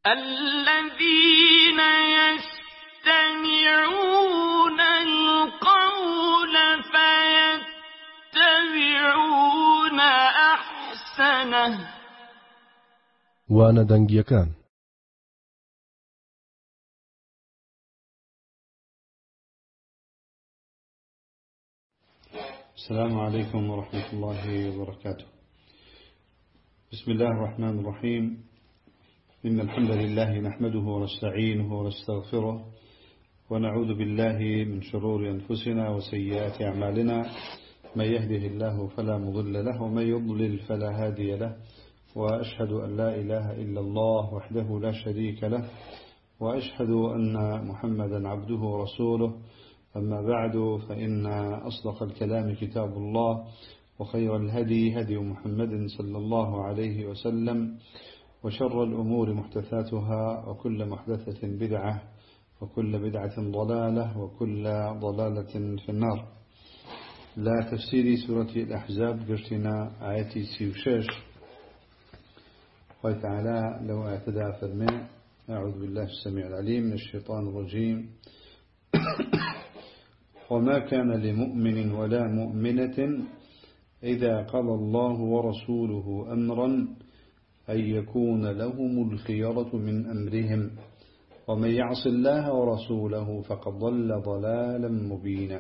الذين يستمعون القول فيتبعون أحسنه وانا دنگیەکان. السلام عليكم ورحمة الله وبركاته. بسم الله الرحمن الرحيم. إن الحمد لله نحمده ونستعينه ونستغفره ونعوذ بالله من شرور أنفسنا وسيئات أعمالنا. من يهده الله فلا مضل له ومن يضلل فلا هادي له، وأشهد أن لا إله إلا الله وحده لا شريك له، وأشهد أن محمدا عبده ورسوله. أما بعد، فإن أصدق الكلام كتاب الله، وخير الهدي هدي محمد صلى الله عليه وسلم، وشر الأمور محدثاتها، وكل محدثة بدعة، وكل بدعة ضلالة، وكل ضلالة في النار. لا تفسير سورة الأحزاب قرتنا آياتي سيوشش قال تعالى: لو اعتدى فرمي: أعوذ بالله السميع العليم من الشيطان الرجيم. وما كان لمؤمن ولا مؤمنة إذا قضى الله ورسوله أمرا أن يكون لهم الخيرة من أمرهم ومن يعص الله ورسوله فقد ضل ضلالا مبينا.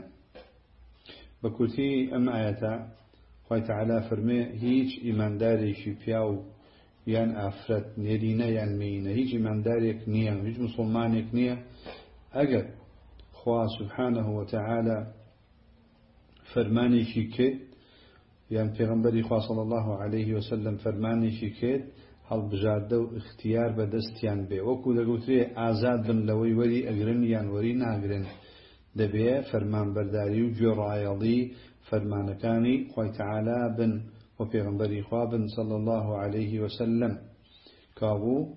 بكتي أم آياتا قال تعالى فرمي: هيج إيمان داري شفياو يان أفرت نيرينا يان مينا، هيج إيمان داريك نيا، هيج مسلمانك نيا، أجل خواه سبحانه وتعالى فرماني شكيت، يعني پیغمبری خواه صلى الله عليه وسلم فرماني شكيت هل بجاده و اختیار بدستیان بی وکو دگوتری آزاد بن لوی وری اگرن یان وری ناگرن دبی فرمان برداری و جرایضی فرمانکانی خواه تعالی بن و پیغمبری خواه بن صلى الله عليه وسلم. كابو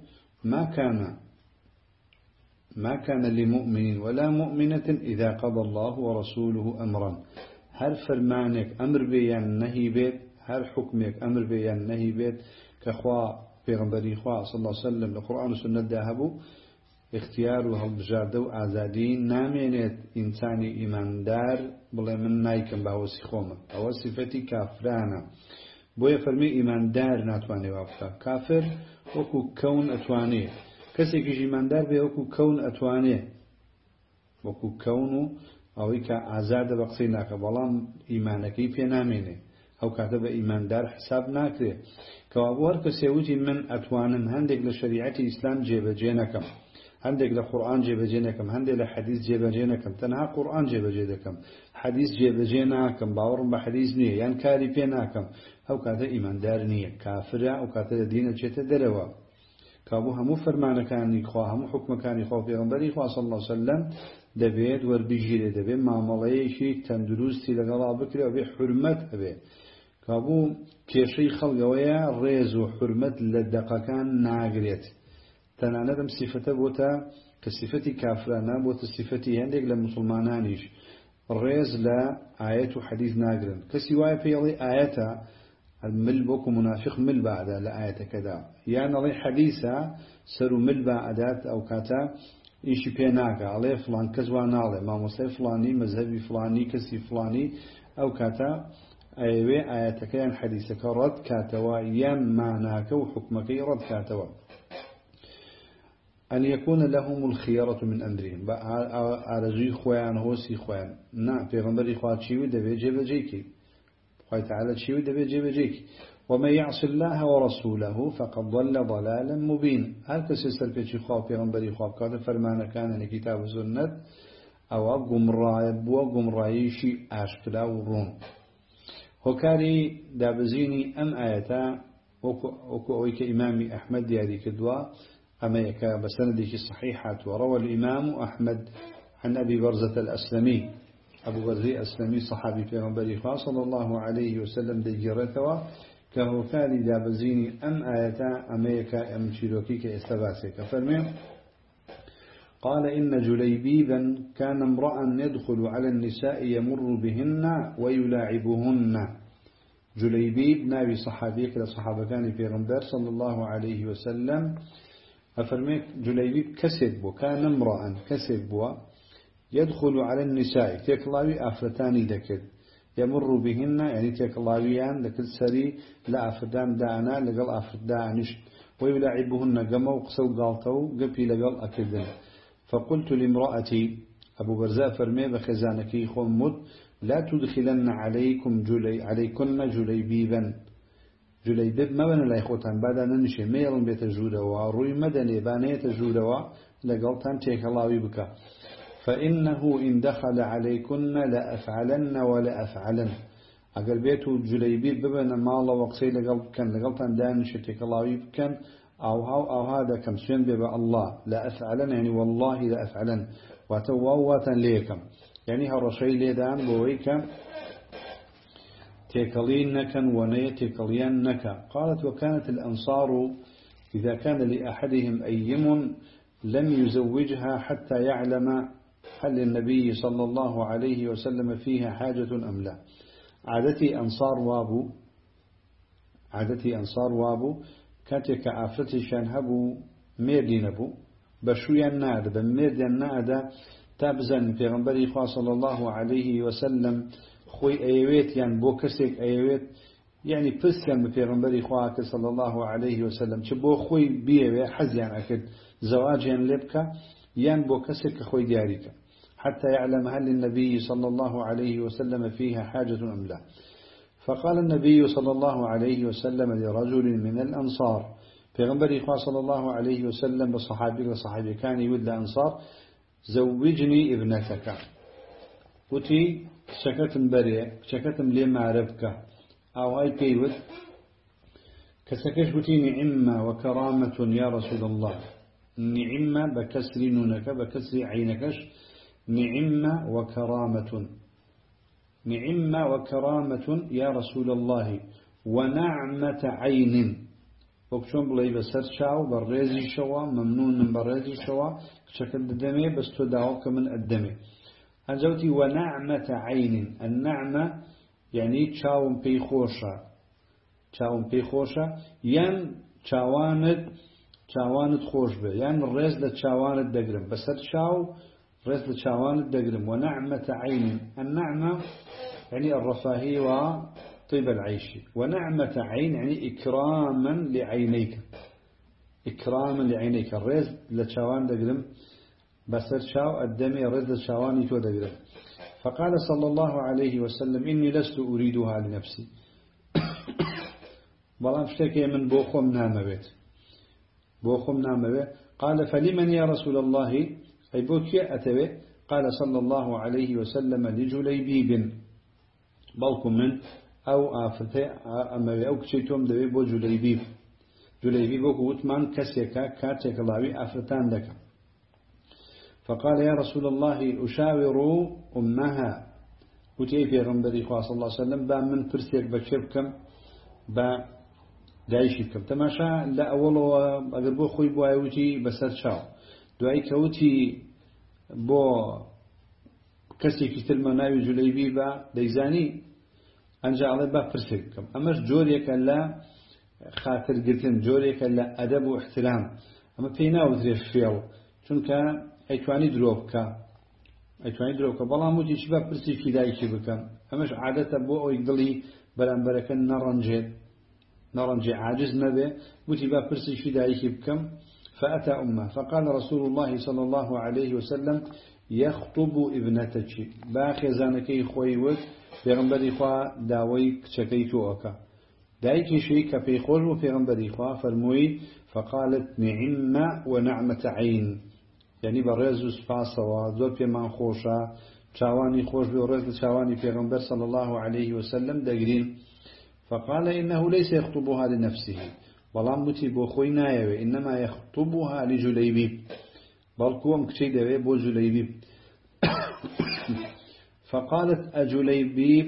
ما كان لمؤمن ولا مؤمنة إذا قضى الله ورسوله أمرا. هر فرمانك أمر بيان نهي بيت، هر حكمك أمر بيان نهي بيت، كخوا پیغمبری خواه صلى الله عليه وسلم لقرآن والسنة داهبو اختيار وهالبجاردة وآزادين نامينيت إنساني إيمان دار بلا من نايكم بهوسي خوما أو صفتي كافرانا بويا فرمي إيمان دار ناتواني وابكا كافر وكو كون أتواني كسي كيش إيمان دار بيه وكو كون أتواني وكو كونو أو إيكا آزاد بقصيناك بلان إيمانكي في ناميني أو كاتب إيمان دار حساب ناكري كوابوار كسيوتي من أتوانم هندق لشريعة الإسلام جيب جينكم، هندق لقرآن جيب جينكم، هندق لحديث جيب جينكم، تنها قرآن جيب جينكم، حديث جيب جينكم، باورم بحديث نية يعني كاري بيناكم أو كاتب إيمان دار نية كافرة أو كاتب دين جيت دروا. كابوها مو فرمان كان يخواه مو حكم كان يخواه في غنبري يخواه صلى الله عليه وسلم دبيت وربيجير دبيت معامليشي تندروستي لقلا بكري وبي حرمت أبي. كابو كيشي خلقويا ريز وحرمت للدقاكان ناقريت تناندم صفته بوتا كصفتي كافرانا بوتا صفتي هندق للمسلمانانيش الريز لا آيات وحديث ناقرن كسيواي بيالي آياتا المل بوكو منافق مل بعد لآيات كذا يعني لي حديثة سرو مل بعدات أو كاتا إيشي بيناك عليه فلان كزوان عليه ما مسلم فلاني مذهبي فلاني كسي فلاني أو كاتا أيوة آياتك يعني حديثك رد كاتوا يم معناك وحكمك رد كاتوا أن يكون لهم الخيارة من أمرهم أرجي خوان هوسي خوان نعم پیغمبر إخوات شيوي دبي جيب جيكي قال تعالى شيوي دبي جيب جيكي ومن يعص الله ورسوله فقد ضل ضلالا مبين. هل كسيسر في شيخوا پیغمبر إخوات كاتب فرمانا كان كتاب السنة أو قمراي شي أشكلا ورون هكاري دابزيني أم آياتا وكو أويك إمامي أحمد دياري كدوا أما يكا بسندك صحيحات. وروى الإمام أحمد عن أبي برزة الأسلمي، أبو برزة الأسلمي صحابي في غنبري صلى الله عليه وسلم ديجرتوا كهكاري دابزيني أم آياتا أما يكا أمشيروكي كإستباسك فرمي: قال إن جليبيبا كان امرأ يدخل على النساء يمر بهن ويلاعبهن. جليبيب ناوي صحابيك لصحابة كان في غنبر صلى الله عليه وسلم أفرميك جليبيب كسب بو كان امرأ كسب بو يدخل على النساء تيكلاوي أفرتاني دكد يمر بهن يعني تيكلاويان دكد سري لا أفردان دانا لقل أفردانش ويلعبهن قمو قسو قالتو قبي لقل أكدن فقلت لامرأتي أبو برزاء فرمي بخزانكي خمد لا تدخلن عليكن جليبيبا جليبيب ما بنا لا يخوتان بعد ننشي ميرن بيت جودوا روي مدني بانيت جودوا لقلتان تيكلاوي بك فإنه إن دخل عليكن لأفعلن ولا أفعلن أقل بيتو جليبيب ببنا مالا وقسي لقلتان دانش تيكلاوي بكن أو هذا كم سين بيبا الله لا أفعلن يعني والله لا أفعلن وتواواتا ليكم يعني هالرشي ليدان بويكم تيكلينك ونيتكلينك. قالت وكانت الأنصار إذا كان لأحدهم أيم لم يزوجها حتى يعلم هل للنبي صلى الله عليه وسلم فيها حاجة أم لا. عادتي أنصار وابو كاتك عفرتي شانهبو ميردينبو بشويا ناد بميردين ناد تابزن في غنبري صلى الله عليه وسلم خوي أيويت يعني بوكسك أيويت يعني بسكن في غنبري خواك صلى الله عليه وسلم شبو خوي بيه حز يعني أكد زواج يعني لبكا يعني بوكسك خوي دياريك حتى يعلم هل النبي صلى الله عليه وسلم فيها حاجة أم لا. فقال النبي صلى الله عليه وسلم لرجل من الأنصار في غنبري خواك صلى الله عليه وسلم بصحابي كان يود الأنصار زوجني ابنتك وتي شكتم بريء شكتم لي معرفك أو هاي بيوت كسكش بتي نعمة وكرامة يا رسول الله. نعمة بكسر نونك بكسر عينكش نعمة وكرامة يا رسول الله ونعمة عين وكشون بلاي بسر شاو برزي شوا ممنون من برزي شوا شكل الدمي بس تداوك من الدمي أنزوتي ونعمة عين. النعمة يعني تشاوم بيخوشة ين تشاواند خوش به يعني الرز لتشاواند دقرم بس تشاو رز لتشاواند دقرم. ونعمة عين النعمة يعني الرفاهية وطيب العيش. ونعمة عين يعني إكراما لعينيك الرز لتشاواند دقرم بس شاو الدمي رد الشواني تودقره. فقال صلى الله عليه وسلم إني لست أريدها لنفسي بلان اشتكي من بوخم نامبت قال فلمن يا رسول الله أي بوكي أتبه. قال صلى الله عليه وسلم لجليبيب بلكم من أو آفته أو كشيتم دبي بو جليبيب وكوتمان كسيكا كاتك الله آفتان لك. فقال يا رسول الله أشاور أمها وتي في غنبري صلى الله عليه وسلم با من فرسيك بشركم با دايشكم تماشا لا أول أقربو خوي بو أيوتي بسر شاو دعي كوتي بو كسي كتل مناوي جليبي با ديزاني أنجا على با فرسيكم أماش جوريك لا خاطر قلتن جوريك لا أدب واحترام أما فينا وزريف فيو چونك أيتواني دروبكا بلا موتي شباب برسي في دايشي بكم همش عادة بو أو يقضلي بلان بركة نرنجي عاجز مبه موتي باب برسي في دايشي بكم. فأتى أمه فقال رسول الله صلى الله عليه وسلم يخطب ابنتك باخي زانكي خويوك بيغنبري خواه داوي كشكيتوك دايكي شيء كفيخوش وبيغنبري خواه فرموي. فقالت نعمة ونعمة عين يعني برزو سفاسة وزور في من خوشة شاواني خوش برزو شاواني في غنبر صلى الله عليه وسلم دقرين. فقال إنه ليس يخطبها لنفسه بلان بوتي بو خوي نايوي إنما يخطبها لجليبيب بلكوم كشي دوي بو جليبيب. فقالت أجليبيب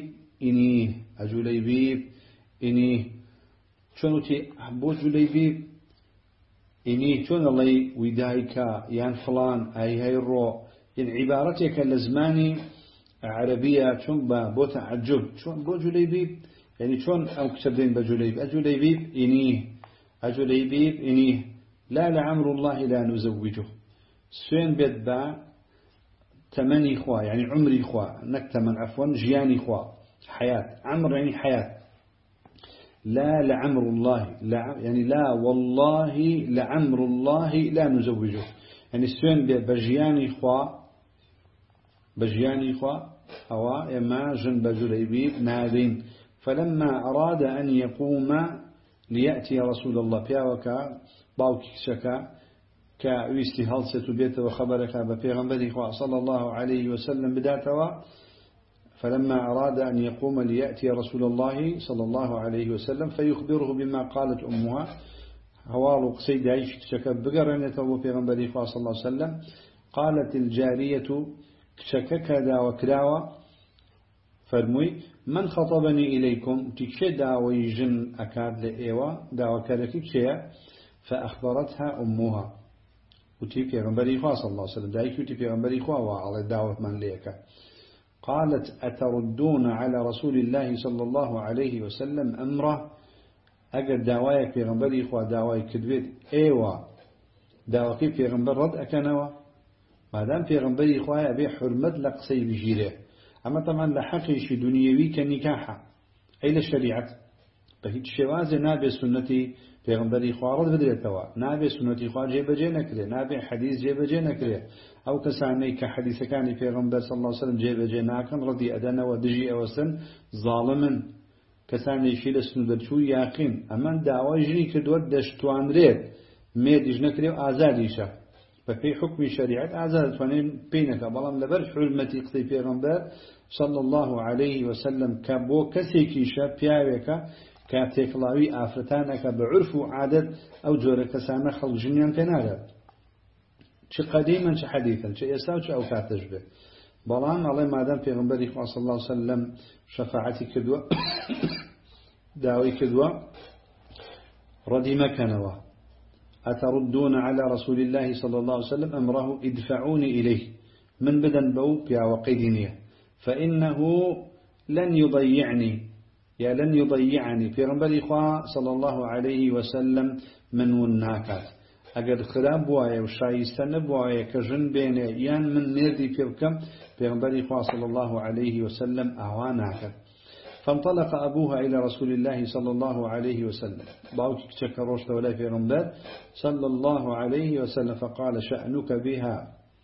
إنيه شنوتي بو جليبيب إني شون الله ويدايك يان فلان أي هاي الرو إن عبارتك لزماني عربية شون بو تعجب شون بو جليبيب يعني شون أو كتبين بجليبيب أجليبيب إنيه لا لعمر الله لا نزوجه سوين بيت با تمني خوا يعني عمري خوا نكتمن عفوا جياني خوا حياة عمر يعني حياة لا لعمر الله لا يعني لا والله لعمر الله لا نزوجه يعني سوين بيت بجياني خوا أو إما جنب جليبيب نادين فلما أراد أن يقوم ليأتي رسول الله بياوكا باوكي شكا كويستي هلسة بيته وخبرك ببيغمبره صلى الله عليه وسلم بداتوا فلما أراد أن يقوم ليأتي رسول الله صلى الله عليه وسلم فيخبره بما قالت أمها هوالو قصيد عيش شكا بقرنته وبيغمبره صلى الله عليه وسلم قالت الجارية شككدا وكراوة فرموي من خطبني إليكم تكشي داوي جن أكاد لإيوة داوة كاركي كشيا فأخبرتها أمها وتي في غنبري إخوة صلى الله عليه وسلم دايك وتي في غنبري إخوة وعلى الدعوة من ليك قالت أتردون على رسول الله صلى الله عليه وسلم أمره أجد دعواك في غنبري إخوة دعواك كدبيت إيوة دعواك في غنبر رد أكنوا ما دام في غنبري إخوة أبي حرمت لقصي بجيره أما طبعا لحقيش دنيوي كنكاحة أي للشريعة بهيج شوازي نابي سنتي پیغمبری خوارد بدرێتەوە نابێ سنەتی خوا جێبەجێ نەکرێ نابێ حەدیث جێبەجێ نەکرێ ئەو کەسانەی کە حەدیثەکانی پێغمبەر صلی الله علیه وسلم جێبەجێ ناکەن ڕەدی ئەدەنەوە دژی ئەوەسن ظالمن کەسانێکی لە سنوودەرچوو یاقین ئەمە داوای ژنی کردووە دەشتوانرێت مێردیش نەکرێ و ئازادیشە بەپێی حکمی شریعەت ئازاد دەتوانێت پێی نەکە بەڵام لەبەر حرمەتی قسەی پێغمبەر صلی الله عليه وسلم کە بۆ کەسێکیشە پیاوێکە كاتيكلاوي آفتانك بعرف وعادة أو جورة كسانة خلق جنيان كنادت شي قديما شي حديثا شي إساو شي أو كاتجبه بلان الله ما دام في غنبري صلى الله عليه وسلم شفاعتي كدوة داوي كدوة ردي مكانوا أتردون على رسول الله صلى الله عليه وسلم أمره ادفعوني إليه من بدن بو بيا وقيدينيه فإنه لن يضيعني يا لن يضيعني في غنبري إخوة صلى الله عليه وسلم من والناكات أقد خراب بوايا وشايستن بوايا كجن بين يان من نردي فيكم في غنبري إخوة صلى الله عليه وسلم أعواناك فانطلق أبوها إلى رسول الله صلى الله عليه وسلم باوك تشكروش ولا في غنبر صلى الله عليه وسلم فقال شأنك بها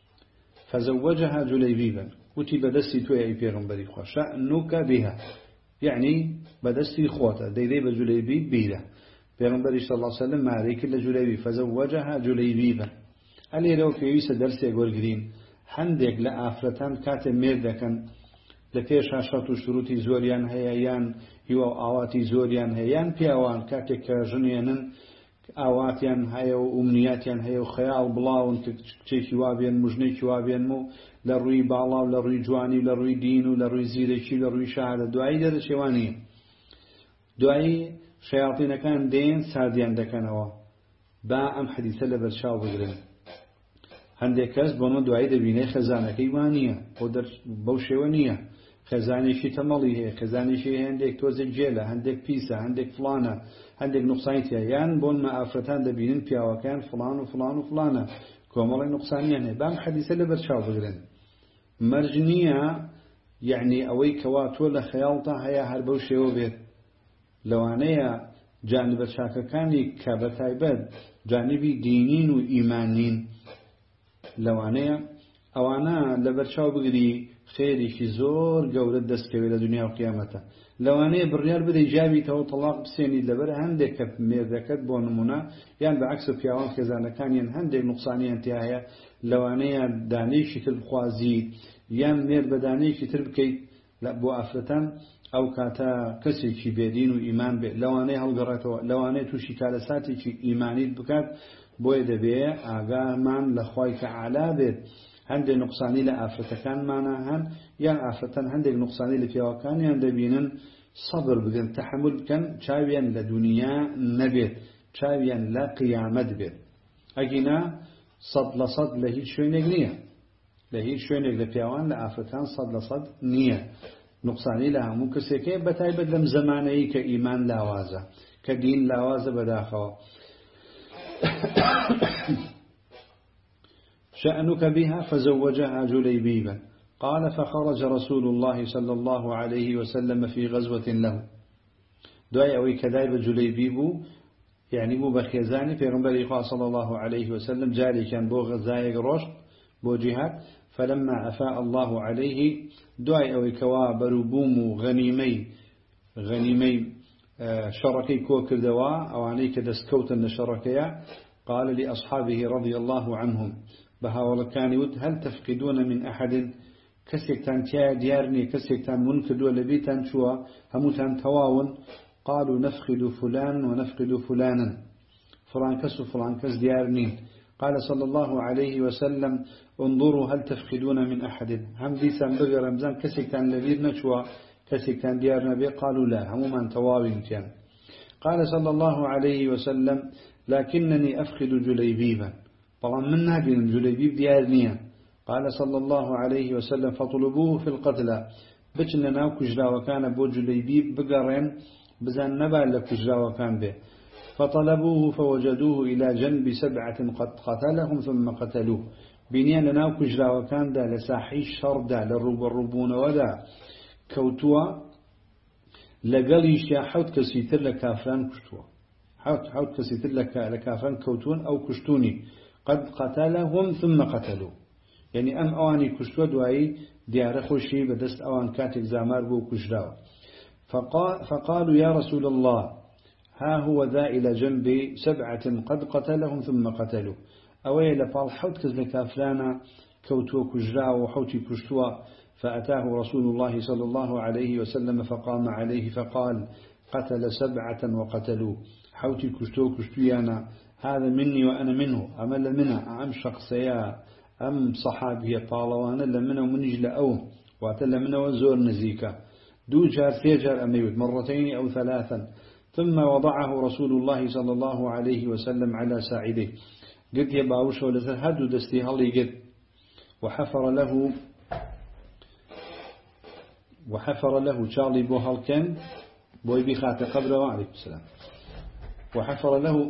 فزوجها جليبيبا وتي بدستي توي في غنبري إخوة شأنك بها يعني بدستي خوته ديدي بجليبي بيده پیغمبر صلى الله عليه وسلم عليك لجليبي فزوجها جليبيبا علي لو في ويس درسي غورغرين هندك لافرتان كات ميردكن لپیش شرط و شروطی زوریان هیان هیو آواتی زوریان هیان پیاوان کاتێک کە ژنێنن ئاواتیان هەیە و ئومنیاتیان هەیە و خەیاڵ بڵاون کچێکی وابێن مژنێکی وابێن و لە ڕووی باڵا و لە ڕووی جوانی و لە ڕووی دین و لە ڕووی زیرەکی لە ڕووی شەهادە دوایی دەرەچێوانی دوایی شەیاطینەکان دێن سادیان دەکەنەوە با ئەم حەدیثە لە بەرچاو بگرن هەندێک کەس بۆمە دوایی دەبینێ خەزانەکەی وان نییە بەو شێوە نییە خەزانێکی تەمەڵی هەیە خەزانێکی هەندێک تۆزێک جێلە هەندێک پیسە هەندێک فلانە هەندێک نوقسانیتە یان بۆن مەئافرەتان دەبینن پیاوەکان فلان و فلان و فلانە کۆمەڵی نوقسانیان هەیە بام حەدیثە لە بەرچاو بگرن مەرج نییە یعنی ئەوەی کەوا تۆ لە خەیاڵتا هەیە هەر بەو شێوە بێت لەوانەیە جانبە چاکەکانی کە بەتایبەت جانبی دینین و ئیمانین لەوانەیە ئەوانە لە بەرچاو بگری خێریشی زۆر گەورە دەستکەوێت لە دنیا و قیامەتە لەوانەیە بڕیار بدەی جاویتەوە تەلاق بسێنیت لەبەر هەندێک کە مێردەکەت بۆ نمونە یان بەعکس پیاوان خێزانەکانیان هەندێک نوقسانیان تیا هەیە لەوانەیە دانەیەکی تر بخوازی یان مێرد بە دانەیەکی تر بکەیت بۆ ئافرەتان ئەو کاتە کەسێکی بێدین و ئیمان بێت لەوانەیە هەڵگەڕێتەوە لەوانەیە تووشی کارەساتێکی ئیمانیت بکات بۆیە دەبێ ئاگامان لە خوای تەعالا بێت هەندێک نوقسانی لە ئافرەتەکانمانە هەن یان ئافرەتەن هەندێک نوقسانی لە پیاوەکانیان دەبینن سەبر بگرن تەحمل بکەن چاویان لە دنیا نەبێت چاویان لە قیامەت بێت ئەگینا 100% لە هیچ شوێنێک نییە لە هیچ شوێنێک لە پیاوان لە ئافرەتان 100% نییە نوقسانی لە هەموو کەسێکەیە بەتایبەت لەم زەمانەیە کە ئیمان لاوازە کە دین لاوازە بەداخەوە شأنك بها فزوجها جليبيبا. قال فخرج رسول الله صلى الله عليه وسلم في غزوة له دعي أوي كذايب جليبيب يعني بو بخيزاني في غنبري صلى الله عليه وسلم جاري كان بو غزايق رشد بو جهاد فلما أفاء الله عليه دعي أوي كوابر بوم غنيمي شركي كوكر دواء أو عليك دسكوتا لشركيا قال لأصحابه رضي الله عنهم بهاول كان يود هل تفقدون من أحد كسيكتان تيا ديارني كسيكتان منكد ولبيتان شوى هموتان تواون قالوا نفقد فلان ونفقد فلانا فلان كس وفلان كس ديارني. قال صلى الله عليه وسلم انظروا هل تفقدون من أحد هم ديسان بغي رمزان كسيكتان لبيتنا شوى كسيكتان ديارنا بي قالوا لا همومان تواوين كان. قال صلى الله عليه وسلم لكنني أفقد جليبيبا طبعا من نادي جليبيب ديارنيا. قال صلى الله عليه وسلم فطلبوه في القتلى بچن ناو كجرا وكان بو جليبيب بقرين بزان نبال لكجرا وكان به فطلبوه فوجدوه إلى جنب 7 قد قتلهم ثم قتلوه بنيان ناو كجرا وكان دا لساحي الشر دا للربون ودا كوتوا لقليش يا حوت كسيتر لكافران كشتوا حوت كسيتر لكافران كوتون أو كشتوني قد قتلهم ثم قتلوه يعني أم أواني كشتوا دواي ديار خوشي بدست أوان كاتب زامار بو كشراو. فقالوا يا رسول الله ها هو ذا إلى جنب 7 قد قتلهم ثم قتلوا أوي لفال حوت كذلك فلانا كوتوا كجراو وحوتي كشتوا. فأتاه رسول الله صلى الله عليه وسلم فقام عليه فقال قتل 7 وقتلوا حوتي كشتويانا هذا مني وأنا منه أمل منه أم شخصيا أم صحابي طالوانا لمنه منجل أو واتل منه وزور نزيكا دو جار سيجار أميود 2 أو 3 ثم وضعه رسول الله صلى الله عليه وسلم على ساعده قد يباوش ولتهدو دستي هلي قد وحفر له شارلي بوهالكن بوي بخات قبره وعليه السلام وحفر له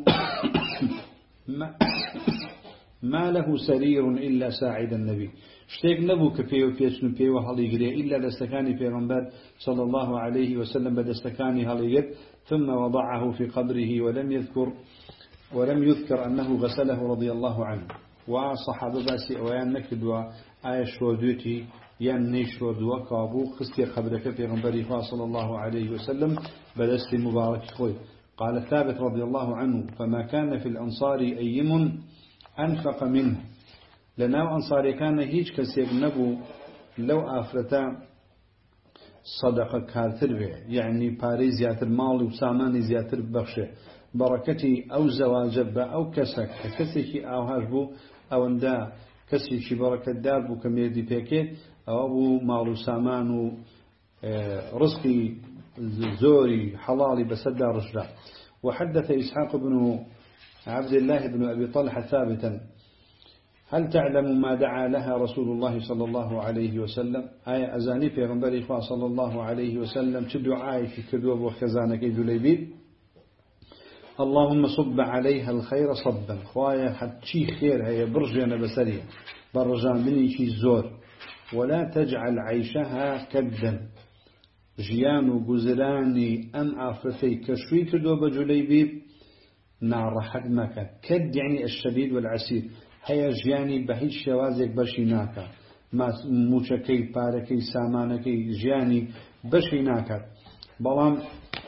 ما له سرير إلا ساعد النبي شتيك نبو كفيه وفيشن فيه وحليقريه إلا دستكاني في رمبات صلى الله عليه وسلم بدستكاني هليقر ثم وضعه في قبره ولم يذكر أنه غسله رضي الله عنه. وصحابة باسي ويان نكدوا آية شودوتي يان نيشودوا كابو خستي قبرك في رمبات صلى الله عليه وسلم بدست مبارك خوي. قال ثابت رضي الله عنه فما كان في الأنصار أيم أنفق منه لنا أنصاري كان هيج كسيب نبو لو آفرتا صدقة كارتر به يعني باري زياتر مال وسامان زياتر بخشه بركتي أو زواجب أو كسك كسيكي أو هاجبو أو اندا كسيكي بركة دار بو كميدي بيكي أو مال وسامان رزقي زوري حلالي بسدا رشدا. وحدث إسحاق بن عبد الله بن أبي طلحة ثابتا هل تعلم ما دعا لها رسول الله صلى الله عليه وسلم آية أزاني في غنبري صلى الله عليه وسلم تدعاي في كذوب وخزانك جليبيب اللهم صب عليها الخير صبا خوايا حتشي خير هي برجانا بسرية برجان بني شي الزور ولا تجعل عيشها كدا جيان وجزراني أم آفرتي كشوي كذوب جليبيب نار حد مكان كد يعني الشديد والعسير هيا جياني بهيج شوازك بشيناكا ما موشكي باركي سامانكي جياني بشيناكا بلام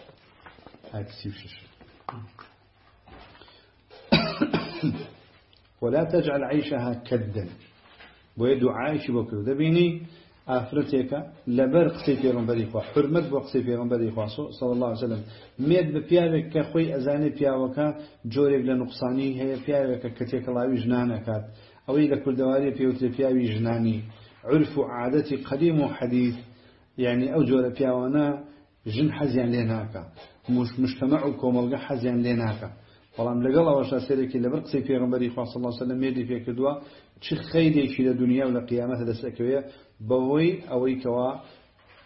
ولا تجعل عيشها كدا ويدو عايش بكر دبيني آفرتك لبرق سيفي رنبري خوا حرمت بوق سيفي رنبري خوا صلى الله عليه وسلم ميد ببياوك كخوي أزاني بياوكا جوريك لنقصاني هي بياوك كتيك الله جنانكات أو إذا كل دواري بياوي جناني عرف عادتي قديم وحديث يعني أو جور بياوانا جن حزيان ليناكا مجتمعكم والقى حزيان ليناكا والله لقال الله وشا سيرك لبرق سيفي رنبري خوا صلى الله عليه وسلم ميدي فيك دوا چه خيدي شي لدنيا ولا قيامته دسكويه بوي أوي كوا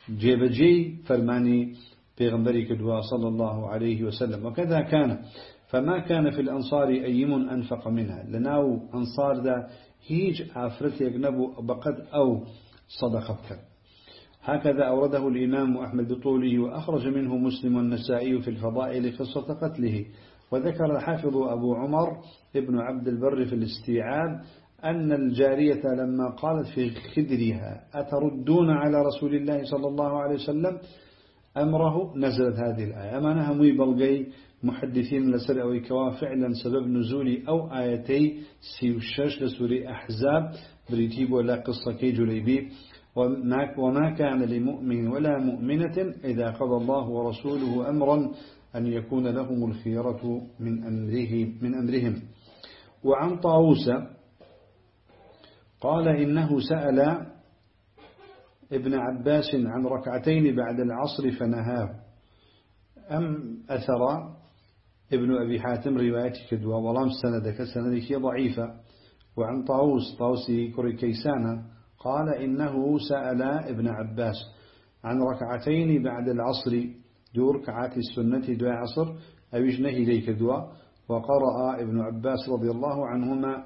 جيبجي فرماني پیغمبري كدوا صلى الله عليه وسلم. وكذا كان فما كان في الأنصار أيم أنفق منها لناو أنصار دا هيج عفرت يجنبوا بقد أو صدقة بك. هكذا أورده الإمام أحمد بطوله وأخرج منه مسلم والنسائي في الفضائل قصة قتله. وذكر الحافظ أبو عمر ابن عبد البر في الاستيعاب أن الجارية لما قالت في خدرها أتردون على رسول الله صلى الله عليه وسلم أمره نزلت هذه الآية. أما نهمي بلغي محدثين لسر أو كوا فعلا سبب نزول أو آيتي سيوشش لسوري أحزاب بريتيب ولا قصة كي جليبي. وما كان لمؤمن ولا مؤمنة إذا قضى الله ورسوله أمرا أن يكون لهم الخيرة من أمرهم. وعن طاووس قال إنه سأل ابن عباس عن ركعتين بعد العصر فنهاه. أم أثر ابن أبي حاتم رواية كدوى ولام سندك ضعيفة. وعن طاووسي كري كيسانة قال إنه سأل ابن عباس عن ركعتين بعد العصر دو ركعات السنة دو عصر أوجنه إليك دوا. وقرأ ابن عباس رضي الله عنهما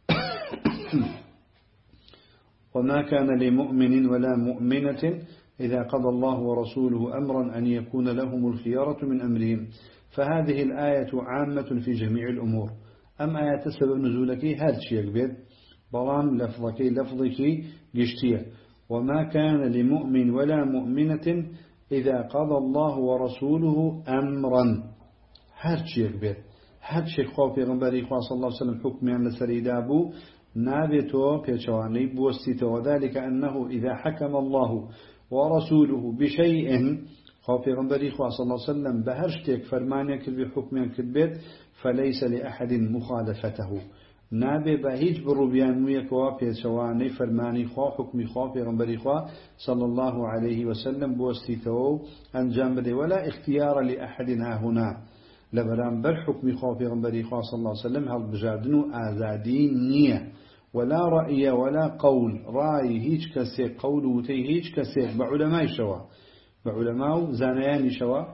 وما كان لمؤمن ولا مؤمنة إذا قضى الله ورسوله أمرا أن يكون لهم الخيارة من أمرهم. فهذه الآية عامة في جميع الأمور. أم آية سبب نزولك هذا شيء كبير بلان لفظك قشتية. وما كان لمؤمن ولا مؤمنة إذا قضى الله ورسوله أمرا هذا شيء كبير هذا شيء خوف يغنبري صلى الله عليه وسلم حكمي عن سريدابو نابتو بيشواني بوستيتو. وذلك أنه إذا حكم الله ورسوله بشيء خوف يغنبري صلى الله عليه وسلم بهرشتك فرمانيك بحكمي كالبيت فليس لأحد مخالفته نابي بهيج بالربيان ويكوا بيشواني فرماني خوا حكمي خوف يغنبري صلى الله عليه وسلم بوستيتو أنجام بدي ولا اختيار لأحد هنا لبران برحكم خوف يغنبري صلى الله عليه وسلم هل بجاردنو آزادين نية ولا رأي ولا قول رأي هيج كسي قول وتي هيج كسي بعلماء شوا بعلماء زانيان شوا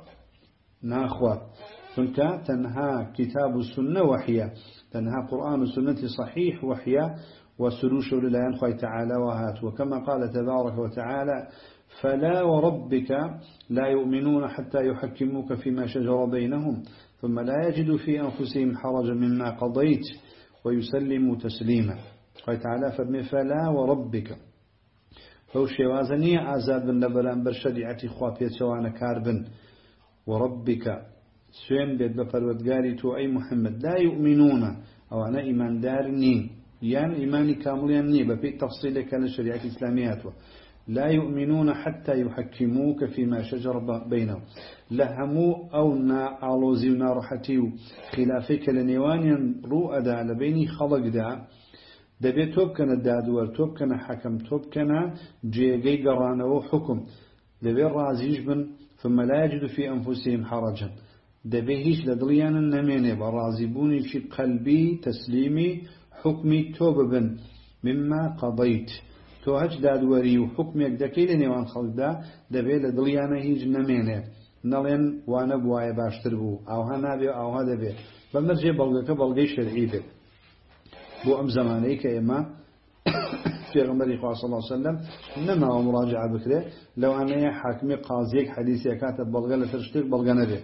ناخوا فنك تنهى كتاب السنة وحيا تنهى قرآن السنة صحيح وحيا وسلوش لله ينخوي تعالى وهات. وكما قال تبارك وتعالى فلا وربك لا يؤمنون حتى يحكموك فيما شجر بينهم ثم لا يجدوا في أنفسهم حرجا مما قضيت ويسلموا تسليما. قال تعالى فرمي فلا وربك فهو شوازنية آزاد بن لبران برشريعة خوابيت سوانا كاربن وربك سوين بيت بفرودقاري تو أي محمد لا يؤمنون أو أنا إيمان دارنين يعني إيماني كاملين نيبا في تفصيل كان الشريعة الإسلاميات لا يؤمنون حتى يحكموك فيما شجر بينهم لهموا أو نعالوزي ونارحتي خلافك لنيوانيا رؤدا لبيني خلق دا دبي توبكنا الدادور توبكنا حكم توبكنا جيجي قرانه حكم دبي الرازيج بن ثم لا يجد في أنفسهم حرجا دبي هيش لدليانا نميني برازبوني في قلبي تسليمي حكمي توببا مما قضيت تو هج دادوري وحكمك دكيل نيوان خلق دا دبي لدليانا هيج نميني نلين وانا بوايا باشتربو او هنابي او هدبي بمرجي بلغك بلغي شرعي بي بو ام زمانيك اما في غمري صلى الله عليه وسلم انما هو مراجعة بكري لو انا حاكمي قاضيك حديثي كاتب بلغة لترشتيك بلغة نبي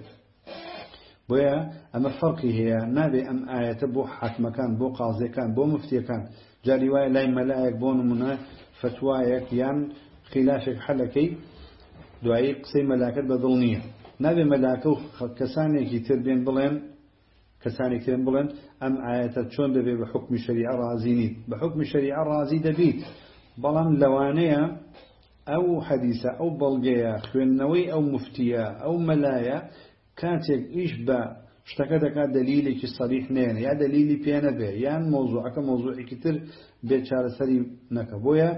بويا اما فرقي هي نبي ام آية بو حاكم كان بو قاضي كان بو مفتي كان جا رواية لاي ملائك بون منا فتوايك يان خلافك حلكي دعي قصي ملاكت بظلنية نبي ملاكو كسانيكي تربين بلين كساني كتير بلين أم آيات شون دبي بحكم الشريعة رازيني بحكم الشريعة رازي دبيت بلان لوانية أو حديثة أو بلغية خوينوي أو مفتية أو ملايا كاتك إشبا اشتكتك دليلك الصريح نين يا دليلي بيانا بي يعني موضوعك موضوع كتير بيتشار سري نكبويا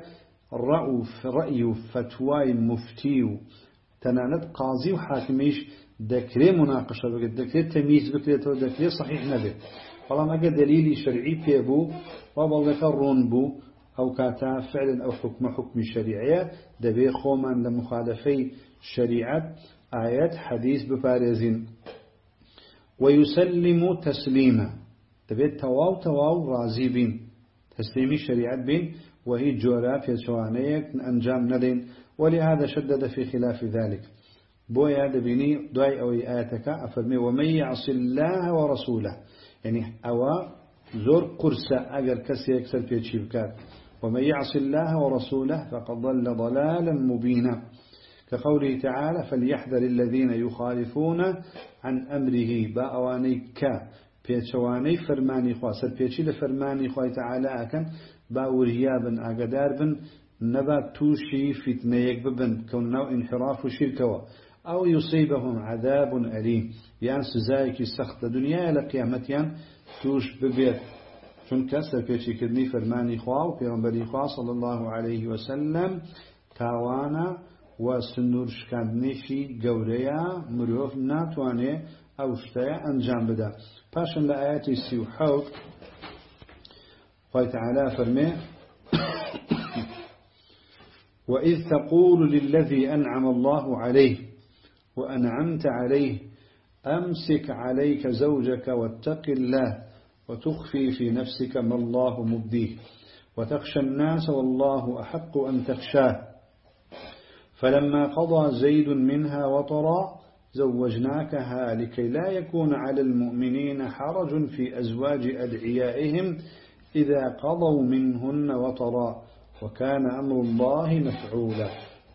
رأي فتواي مفتي تنانت قاضي وحاكميش ذكري مناقشة بك ذكري تمييز بك ذكري صحيح نبي والله ما قد دليلي شرعي بيبو وبالك الرون بو أو كاتا فعلا أو حكم الشريعية دبي خوما لمخالفي شريعة آيات حديث ببارزين. ويسلم تسليما تبيت تواو راضي بين تسليمي شريعة بين وهي جورا في شوانيك أنجام ندين ولهذا شدد في خلاف ذلك بويا دبيني دعي أو آياتك أفرمي ومن يعص الله ورسوله يعني أوا زور قرصة أجر كسي يكسر في الشبكات ومن يعص الله ورسوله فقد ضل ضلالا مبينا كقوله تعالى فليحذر الذين يخالفون عن أمره بأوانيك بيتشواني فرماني خوا سر بيتشي لفرماني خوا تعالى أكن باوريابا أقدار بن نبا توشي فتنيك ببن كون نوع انحراف شركوا أو يصيبهم عذاب أليم يعني سزايك سخط دنيا لقيامتيان توش ببيت چونکە سەرپێچیکردنی فەرمانی خوا و پێغەمبەری خوا صلی الله عليه وسلم تاوانە و سنوور شکاندنێکی گەورەیە مرۆڤ ناتوانێت ئەو شتەیە ئەنجام بدە. پاشان لە ئاەتی 37 خوای تعالی فەرمێ وإذ تقول للذي أنعم الله عليه وأنعمت عليه أمسك عليك زوجك واتق الله وتخفي في نفسك ما الله مبديه وتخشى الناس والله أحق أن تخشاه فلما قضى زيد منها وطرا زوجناكها لكي لا يكون على المؤمنين حرج في أزواج أدعيائهم إذا قضوا منهن وطرا وكان أمر الله مفعولا.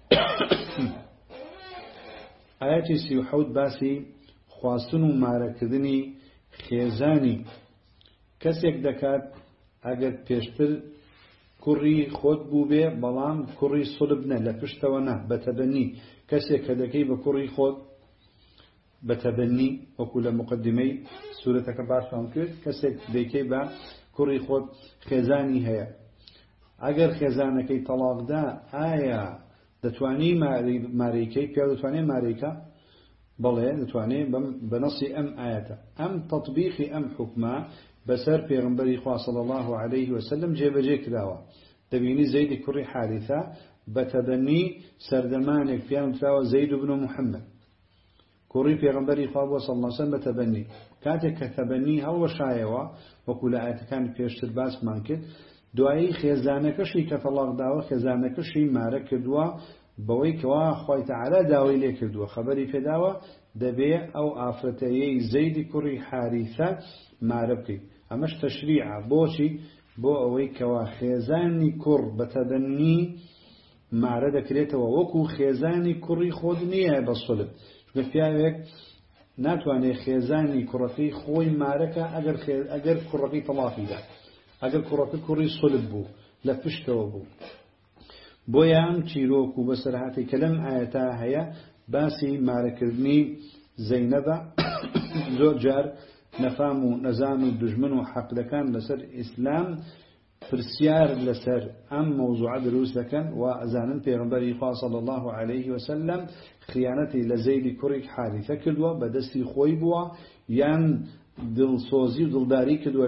آياتي سيحود باسي خواستن ماركدني خيزاني کەسێک دەکات ئەگەر پێشتر کوڕی خۆت بوو بێ بەڵام کوڕی سولب نە لە پشتەوە نە بەتەبەنی کەسێک کە دەکەی بە کوڕی خۆت بەتەبەنی وەکو لە مقدمەی سورەتەکە باسمان کرد کەسێک دەکەی بە کوڕی خۆت خێزانی هەیە ئەگەر خێزانەکەی تەلاقدا ئایا دەتوانی ماریکەی پیا دەتوانێت ماریکە بەڵێ دەتوانێت بەنەسی ئەم ئاەتە ئەم تەطبیقی ئەم حکمە بسر پیغمبری خوا صلی الله علیه وسلم جێبەجێ کراوە. دەبینی زەیدی کوڕی حارثە بەتەبەنی سەردەمانێک پیان وتراوە زەید بن محەممەد کوڕی پیغمبری خوا بۆ صلی الله علیه وسلم بەتەبەنی کاتێک کە تەبەنی هەڵوەشایەوە وەکو لە ئاەتەکانی پێشتر باسمان کرد دوایی خێزانەکەشی کە تەلاق داوە خێزانەکەشی مارە کردووە بەوەی کەوا خوای تەعالی داوای لێ کردووە خەبەری پێداوە دەبێ ئەو ئافرەتەیەی زەیدی کوڕی حارثە مارە بکەیت. ئەمەش تەشریعە بۆچی بۆ ئەوەی کەوا خێزانی کوڕ بەتەبەنی مارە دەکرێتەوە وەکو خێزانی کوڕی خۆت نییە بە سولب چونکە پیاوێک ناتوانێت خێزانی کوڕەکەی خۆی مارەکە ئەگەر کوڕەکەی تەلاقیدا ئەگەر کوڕەکە کوڕی سولب بوو لە پشتەوە بوو. بۆیە ئەم چیرۆک و بەسەرهاتی کە لەم ئاەتا هەیە باسی مارەکردنی زەینەبە زۆر جار نەفام و نەزان و دژمن و حەقدەکان لەسەر ئیسلام پرسیار لەسەر ئەم مەوزوعە دروست دەکەن و ئەزانن پێغەمبەری خوا صلی الله علیه وسلم خیانەتی لە زەیدی کوڕی حارثە کردووە بەدەستی خۆی بووە یان دڵسۆزی و دڵداری کردووە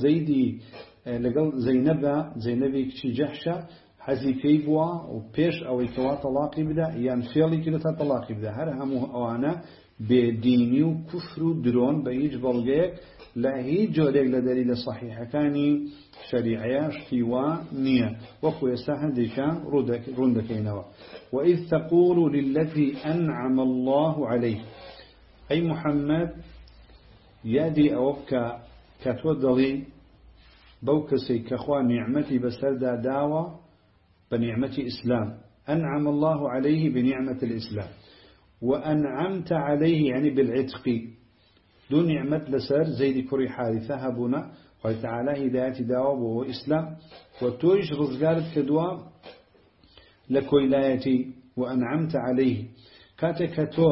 لەگەڵ زەینەبی کچی جەحشە حەزی پێی بووە و پێش ئەوەی کەوا تەلاقی بدە یان فێڵی کردە تا تەلاقی بدە. هەر هەموو ئەوانە بێدینی و کوفر و درۆن بە هیچ بەڵگەیەک لە هیچ جۆرێک لە دەلیلە صحیحەکانی شەریعەیە شتیوا نییە وەکو ئێستا هەندێکیان ڕوون دەکەینەوە. وإذ تقول للذي أنعم الله عليه أي محمد یادی ئەوە بکە کە تۆ دەڵی بەو کەسەی کە خوا نیعمەتی بەسەردا داوە بنعمة إسلام أنعم الله عليه بنعمة الإسلام وأنعمت عليه يعني بالعتق دون نعمة لسر زيد كري حارثة هبونا قال تعالى هداية داوب وهو إسلام وتوج رزقارت كدوا لكويلايتي وأنعمت عليه كاتكتو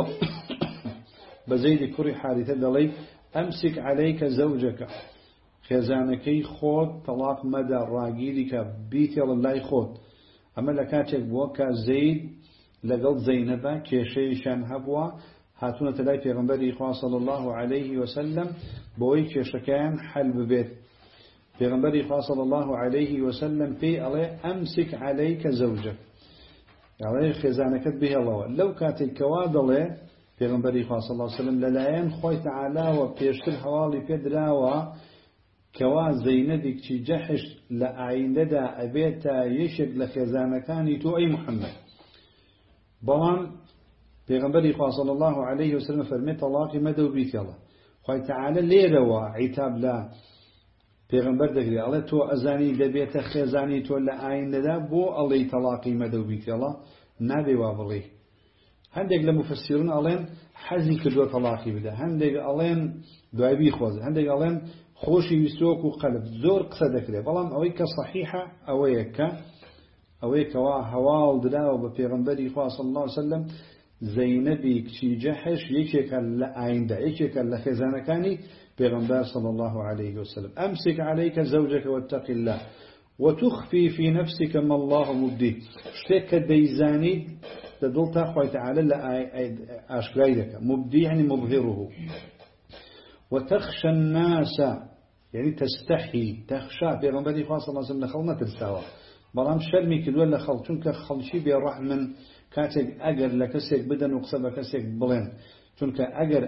بزيد كري حارثة دلي أمسك عليك زوجك خزانكي خود طلاق مدى راقيلك بيتي الله خود أما لكاتك بوكا زيد لقل زينبا كيشيشان هبوا هاتونا تلاي پیغمبر إخوة صلى الله عليه وسلم بوي كيشكان حل ببيت پیغمبر إخوة صلى الله عليه وسلم في عليه أمسك عليك زوجك عليه خزانكت به الله لو كاتك كواد الله پیغمبری خواه صلی الله علیه وسلم للاین خوی تعالی و پیشتر حوالی پیدراوه کوا زینبی کچی جحش لآینده دا ابیتا یشک لخزانکانی تو ای محمد بلان پیغمبری خواه صلی الله علیه وسلم فرمی طلاقی مدو بیت الله خوی تعالی لیروا عتاب لا پیغمبر دەگری ئەڵێ تۆ ئەزانی دەبێتە خێزانی تۆ لە ئایندەدا بۆ ئەڵێی تەلاقی مەدە و بیتێڵە نابێ وا بڵێ هەندێک لە مفەسیرون ئەڵێن حەزی کردووە تەلاقی بدە هەندێک ئەڵێن دوای بیخۆزە هەندێک ئەڵێن خۆشی ویسۆک و قەلب زۆر قسە دەکرێت بەڵام ئەوەی کە صحیحە ئەوەیە کەوا هەواڵ دراوە بە پێغمبەری خوا صلی الله علیه وسلم زەینەبی کچی جەحش یەکێکە لە ئایندە یەکێکە لە خێزانەکانی پیغمبر صلى الله عليه وسلم أمسك عليك زوجك واتق الله وتخفي في نفسك ما الله مبديه شتك ديزاني تدل تخوي تعالى أشكريك مبدي يعني مظهره وتخشى الناس يعني تستحي تخشى پیغمبر صلى الله عليه وسلم لخلنا ترساوه بلام شرمي كدول لخل چونك خلشي بيرح من كاتك أجر لكسك بدن وقصب كسك بلين چونك أجر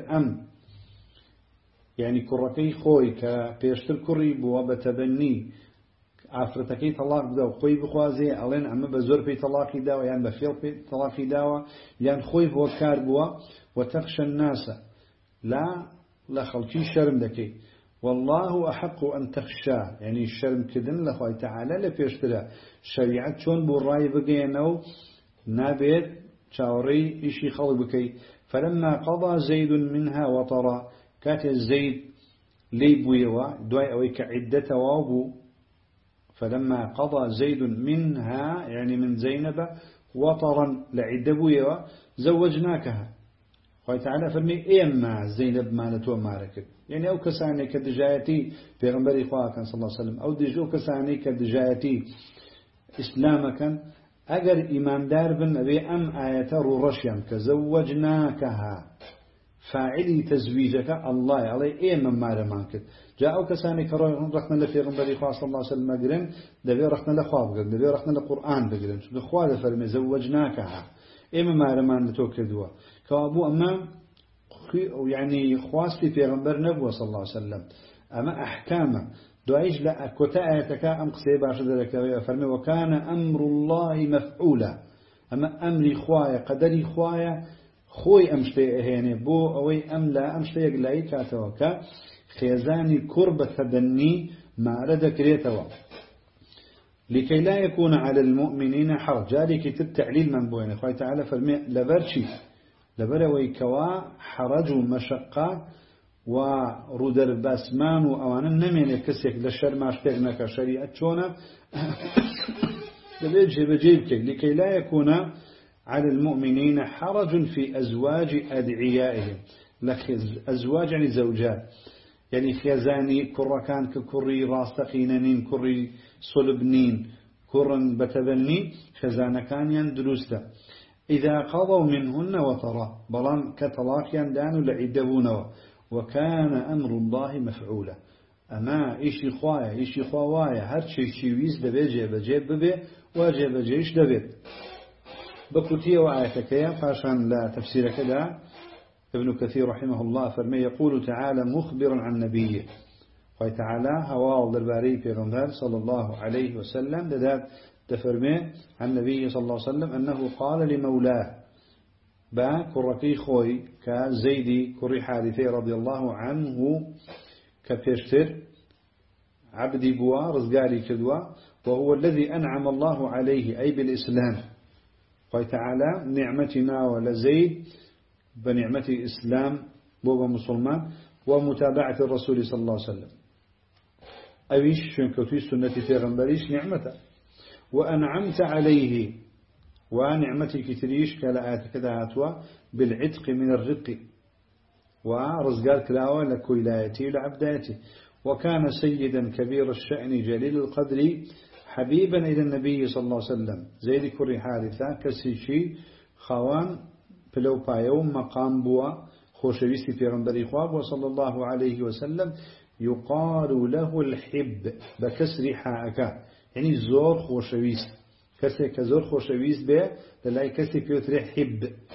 يعني كركي خوي كبيشتر كري بوا بتبني عفرتكي طلاق بدا وخوي بخوازي ألين أما بزور في طلاقي داوا يعني بفيل في طلاقي داوا يعني خوي هو كار بوا وتخشى الناس لا خلشي شرم دكي والله أحق أن تخشى يعني الشرم كدن لخوي تعالى لبيشترا شريعة شون بالرأي بقينو نابيت شاوري إشي خلق بكي فلما قضى زيد منها وطرا كات الزيد ليبويوا دواي أويك عدة وابو فلما قضى زيد منها يعني من زينب وطرا لعدبويوا زوجناكها خوي تعالى فرمي إما زينب مالتو ماركت يعني أو كساني كدجايتي في غنبري إخوة صلى الله عليه وسلم أو دجو كساني كدجايتي إسلامك أجر إيمان دار بن أبي أم آية رشيم كزوجناكها فاعلي تزويجك الله عليه إيه من مال مانك جاءوا كساني كرون رحنا لفيغمبري صلى الله عليه وسلم قرن دبي رحنا لخواب قرن دبي رحنا لقرآن بقرن شو دخوال فرمي زوجناكها إيه من مال مان توكدوا كابو أمام يعني خواستي فيغمبر نبوة صلى الله عليه وسلم أما أحكامه دعيش لا كتاءتك أم قصيبة عشان فرمي وكان أمر الله مفعولا أما أمري خوايا قدري خوايا خوي أمشتي هيني بو أوي أم لا أمشتي يقلعي كاتوكا خيزاني كربة تدني معرضة كريتوا لكي لا يكون على المؤمنين حرج جاري كتب تعليل من بوين خوي تعالى فرمي لبرشي لبروي كوا حرج ومشقة ورودر باسمان وأوانا نمين يكسيك للشر ما اشتغنك شريعة شونا بجيبك لكي لا يكون على المؤمنين حرج في أزواج أدعيائهم أزواج يعني زوجات يعني خيزاني كركان ككري راستقينين كري صلبنين كرن بتبني خزانة كان يندرسته إذا قضوا منهن وطرا بلان كطلاق يندانوا لعدبونه وكان أمر الله مفعولا أما إيشي خوايا إيشي خوايا هر شيء ويز دبي جيب ببي واجب جيش دبي بكتية وآياتك يا فاشان لا تفسير كذا ابن كثير رحمه الله فرمي يقول تعالى مخبرا عن نبيه قال تعالى هوا الباري پیغمبر صلى الله عليه وسلم لذات تفرمي عن النبي صلى الله عليه وسلم أنه قال لمولاه با كركي خوي كزيدي كري حارثي رضي الله عنه كبيشتر عبدي بوا رزقاري كدوا وهو الذي أنعم الله عليه أي بالإسلام قال تعالى نعمتنا ولزيد بنعمة إسلام بوبا مسلمان ومتابعة الرسول صلى الله عليه وسلم أويش شنكتوي سنة تيغنبريش نعمته وأنعمت عليه ونعمتي كتريش كلاءات كذاتوا بالعتق من الرق ورزقال كلاوة لكويلايتي لعبدايتي وكان سيدا كبير الشأن جليل القدر حبيبا إلى النبي صلى الله عليه وسلم زيد كري حارثة كسيشي خوان بلو بايوم مقام بوا خوشويستي في غنبري خواب وصلى الله عليه وسلم يقال له الحب بكسر حاءك يعني زور خوشويست كسي كزور خوشويست به للاي كسي بيوتري حب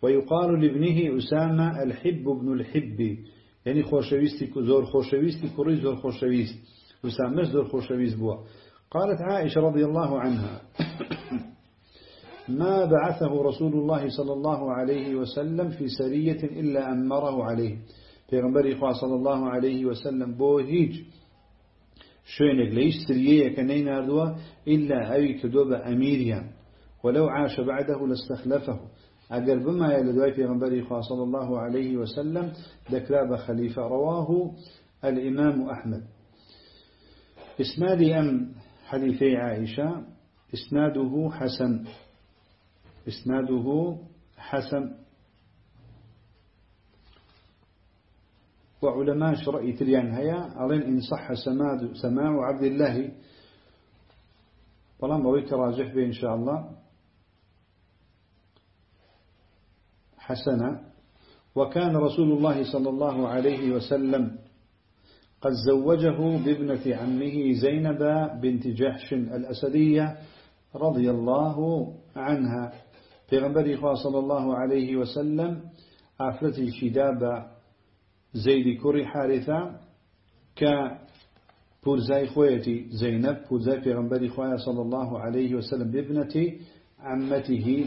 ويقال لابنه أسامة الحب ابن الحب، يعني خوشويستي زور خوشويستي كوري زور خوشويست، أسامة زور خوشويست بوا. قالت عائشة رضي الله عنها ما بعثه رسول الله صلى الله عليه وسلم في سرية إلا أمره عليه. پیغمبر إخوة صلى الله عليه وسلم بو هيج شوينك ليش سرية كنين أردوا إلا أي كدوب أميريا ولو عاش بعده لاستخلفه. أقل بما يلدوي پیغمبر إخوة صلى الله عليه وسلم ذكراب خليفة. رواه الإمام أحمد. إسناد أم حديثي عائشة إسناده حسن، إسناده حسن. وعلماء شرعي تريان هيا ألين إن صح سماع عبد الله طالما ويك راجح به إن شاء الله حسنا. وكان رسول الله صلى الله عليه وسلم قد زوجه بابنة عمه زينب بنت جحش الأسدية رضي الله عنها. پیغمبر إخوة صلى الله عليه وسلم أفلت شداب زيد كري حارثة كبورزاي خويتي زينب بورزاي پیغمبر إخوة صلى الله عليه وسلم بابنة عمته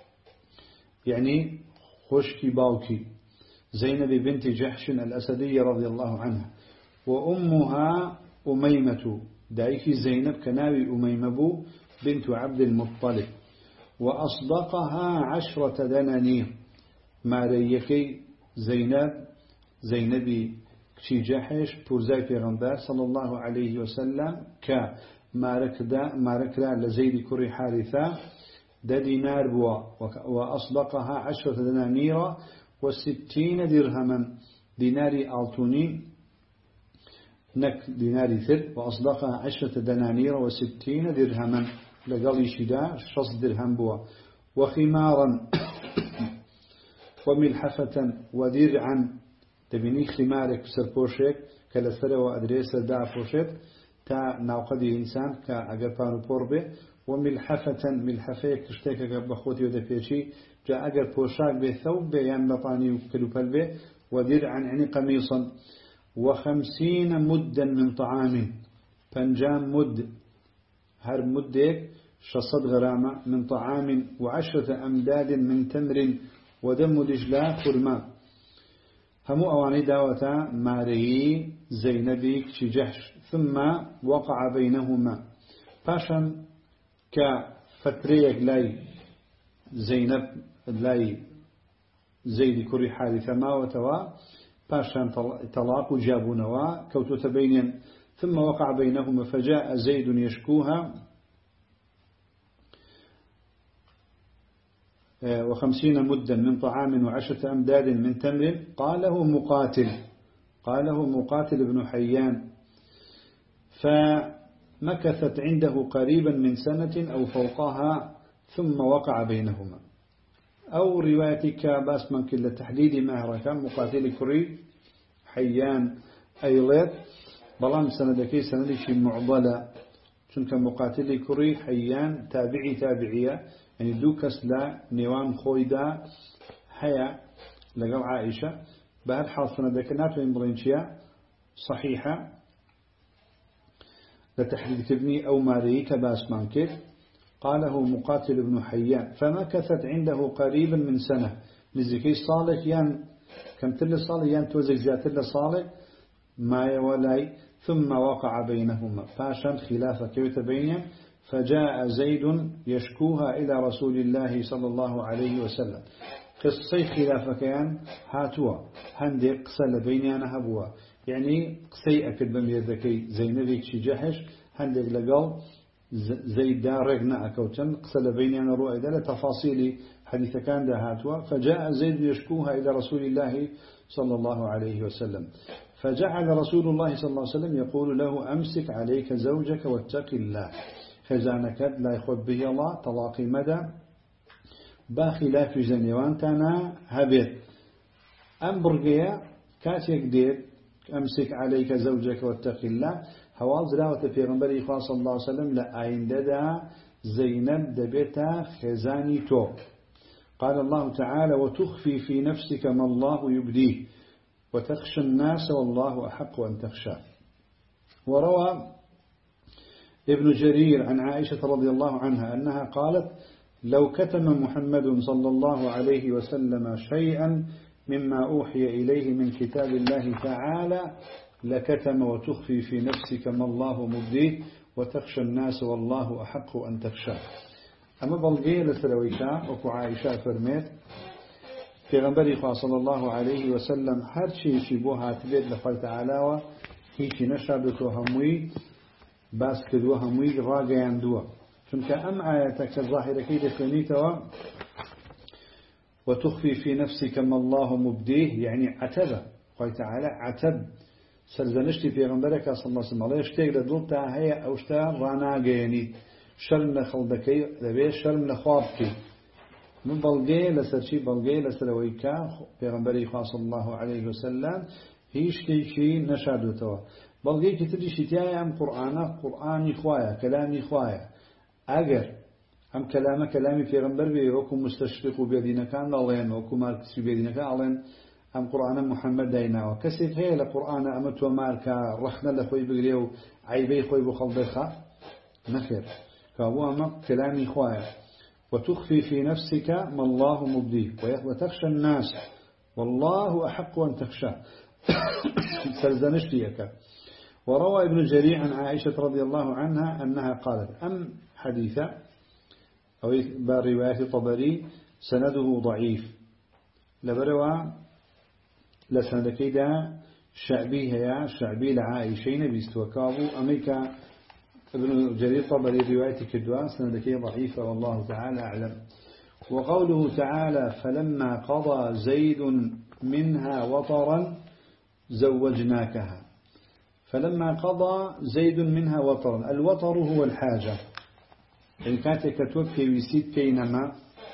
يعني خشكي باوكي زينب بنت جحش الأسدية رضي الله عنها. وأمها أميمة دايكي زينب كناوي أميمة بنت عبد المطلب. وأصدقها 10 دنانير ماريكي زينبي كشي جحش بورزاي پیغمبر صلى الله عليه وسلم كماركدا لزيد كري حارثة دا دينار بوا. وأصدقها 10 دنانير و60 درهما ديناري ألتوني نك ديناري ثر. وأصدقها 10 دنانير و60 درهما لقال شدا 6 درهم بوا. وخمارا وملحفة ودرعا تبيني خمارك سربوشك كالسر وأدريس دا فوشت تا ناقدي إنسان كأجر بانو بوربه. وملحفة ملحفة كشتك بخوتي ودفيشي جاء أجر بوشاك بثوب بيان لطاني وكلوبل به. ودرعا يعني قميصا. 50 مدا من طعام 5 مد هر مدك 6 غرامة من طعام. و10 أمداد من تمر ودم دجلة خرما. همو أواني داوتا ماري زينبي كشي جحش. ثم وقع بينهما باشا كفتريك لاي زينب لاي زيد كري حارثة ما وتوا باشا طلاق جابونوا كوتو تبينيا. ثم وقع بينهما فجاء زيد يشكوها 50 مدا من طعام و10 أمداد من تمر. قاله مقاتل بن حيان. فمكثت عنده قريبا من سنة أو فوقها ثم وقع بينهما. أو روايتك باس من كل تحديد مهر كان مقاتل كري حيان أيضا بلام سندكي سندشي معضلة چونك مقاتل كري حيان تابعية يعني دوكس لا نيوان خويدا حيا لقل عائشة بهالحال سندك ناتوين بلينشيا صحيحة لتحديد تبني أو ماريك باس مانكت. قاله مقاتل بن حيان. فمكثت عنده قريبا من سنة لزكي صالح يان كم تل صالح يان توزك زياتل صالح ما يولاي. ثم وقع بينهما فاشا خلافة كيوت بينهم. فجاء زيد يشكوها إلى رسول الله صلى الله عليه وسلم. قصي خلافة كيان هاتوا هندي قصة بينيانا هبوا يعني قصي أكد بميردكي زينبي كشي جحش هندي لقل زيد دارقنا أكوتن قصة بينيانا رؤيدا لتفاصيل حديث كان ده هاتوا. فجاء زيد يشكوها إلى رسول الله صلى الله عليه وسلم. فجعل رسول الله صلى الله عليه وسلم يقول له أمسك عليك زوجك واتق الله. خزانك لا يخب به الله طلاق مدى باخلاف زنيوان تانا هبت أمبرقيا كاتيك دير أمسك عليك زوجك واتق الله. هواز راوة في غنبري صلى الله عليه وسلم لأين ددا زينب دبتا خزاني تو قال الله تعالى وتخفي في نفسك ما الله يبديه وتخشى الناس والله أحق أن تخشى. وروى ابن جرير عن عائشة رضي الله عنها أنها قالت لو كتم محمد صلى الله عليه وسلم شيئا مما أوحي إليه من كتاب الله تعالى لكتم وتخفي في نفسك ما الله مبديه وتخشى الناس والله أحق أن تخشى. أما بلغي لسلويكا وكو عائشة فرميت في غنبري صلى الله عليه وسلم هر شيء شبوها تبيد لخوة تعالى هيك نشابته هموي باس كدوه هموي راقيان دوه چونك أم آياتك الظاهرة كي دخلنيتوا وتخفي في نفسك ما الله مبديه يعني عتبه خوة تعالى عتب سرزنشتي في غنبرك صلى الله عليه وسلم الله يشتاق لدولتها هي أوشتا راناقيني شرم خلدكي لبي شرم خوابكي من بلغي لسرشي بلغي لسلويكا في غنبري صلى الله عليه وسلم هيش كيشي نشادوتوا بلغي كتري شتايا أم قرآن خوايا كلامي خوايا أجر أم كلامي في غنبر بي وكم مستشرق بيدينا كان لالين وكم ماركس بيدينا كان لالين أم قرآن محمد دينا وكسيت هي لقرآن أمت وماركا رخنا لخوي بقريو عيبي خوي بخلدخا نخير فهو أما كلامي خوايا وتخفي في نفسك ما الله مبديه وتخشى الناس والله أحق أن تخشى سلزنشتيك. وروى ابن جرير عن عائشة رضي الله عنها أنها قالت أم حديثة أو برواية طبري سنده ضعيف لبروا لسند كيدا شعبي هيا شعبي لعائشين بيستوكابو أمريكا ابن جرير طبري رواية كدوا سند كيدا ضعيفة والله تعالى أعلم. وقوله تعالى فلما قضى زيد منها وطرا زوجناكها فلما قضى زيد منها وطرا الوطر هو الحاجة يعني كاتك توفي ويسيد كينما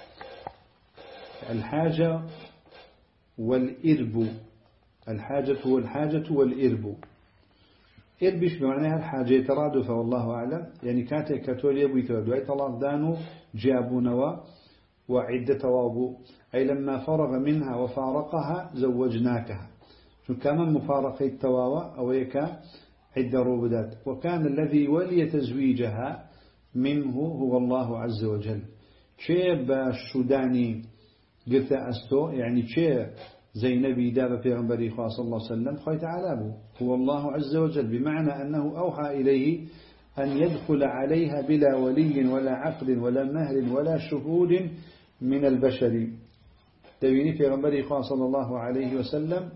الحاجة والإرب الحاجة والحاجة والإرب إربش بمعنى الحاجة ترادف والله أعلم يعني كاتك كتول يبوي ترادو أي طلاق دانو جابونوا وعدة وابو أي لما فرغ منها وفارقها زوجناكها شو كمان مفارقة التواوى أو يكا عدة روبدات وكان الذي ولي تزويجها منه هو الله عز وجل شيء بشداني قلت أستو يعني شيء زي نبي داب في غنبري صلى الله عليه وسلم خوي تعالى هو الله عز وجل بمعنى أنه أوحى إليه أن يدخل عليها بلا ولي ولا عقد ولا مهر ولا شهود من البشر تبيني في غنبري صلى الله عليه وسلم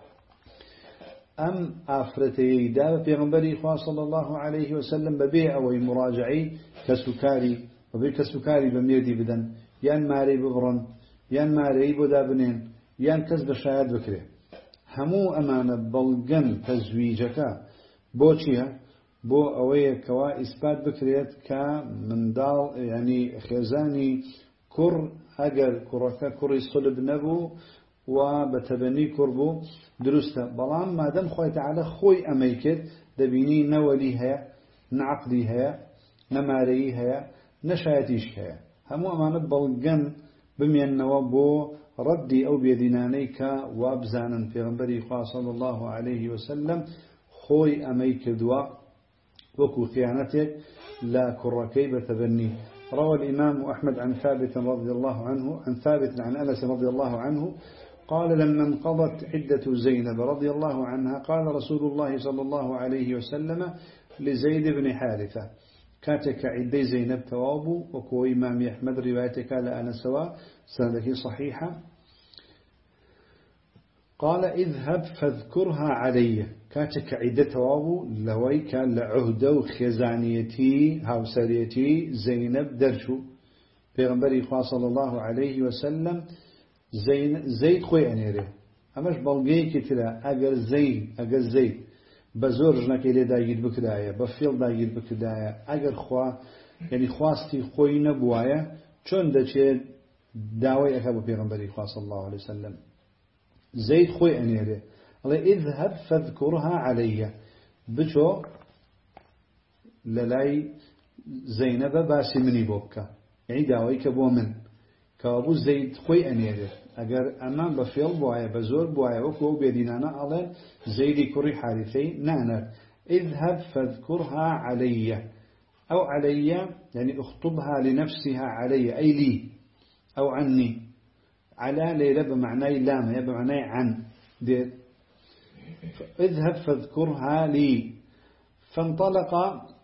أم آفرتي داب في غنبري صلى الله عليه وسلم ببيع أو مراجعي كسكاري وبي كسكاري بميردي بدن يان ماري ببرن يان ماري بدابنين يان كسب شاهد بكره همو أمانة بلغن تزويجك بوشيها بو أوي كوا إثبات بكريت كمن دال يعني خزاني كر أجر كرك كر الصلب نبو وبتبني كربو درسته بلام ما دام خوي تعالى خوي أميكد دبيني نوليها نعقديها نماريها نشاتيشها همو أمانة بلغن بمين نوابو ردي أو بيدينانيك وابزانا في غنبري صلى الله عليه وسلم خوي أميكد وكو خيانتك لا كركي بتبني. روى الإمام أحمد عن ثابت رضي الله عنه عن ثابت عن أنس رضي الله عنه قال لما انقضت عدة زينب رضي الله عنها قال رسول الله صلى الله عليه وسلم لزيد بن حارثة كاتك عدي زينب توابو وكو إمام أحمد روايتك لأنا سواء سنده صحيحة قال اذهب فاذكرها علي كاتك عدة توابو لوي كان لعهده وخزانيتي هاوسريتي زينب درشو پیغمبري صلى الله عليه وسلم زيد خوي أنيره أماش بلغي كتلا أجر زيد بزور جنك إلي دايد بكداية بفيل دايد بكداية أجر خوا يعني خواستي خوي نبوايا چون دا چه داوي أكابو پیغمبري صلى الله عليه وسلم زيد خوي أنيره الله اذهب فاذكرها علي بچو للاي زينب باسي مني بوكا يعني داوي كبو من كابو زيد خوي أنيره أجر أمام بفيل بوايا بزور بوايا وكو بيدينانا على زيد كري حارثي نانا اذهب فاذكرها علي أو علي يعني اخطبها لنفسها علي أي لي أو عني على ليلة بمعنى لام بمعنى عن دير اذهب فاذكرها لي فانطلق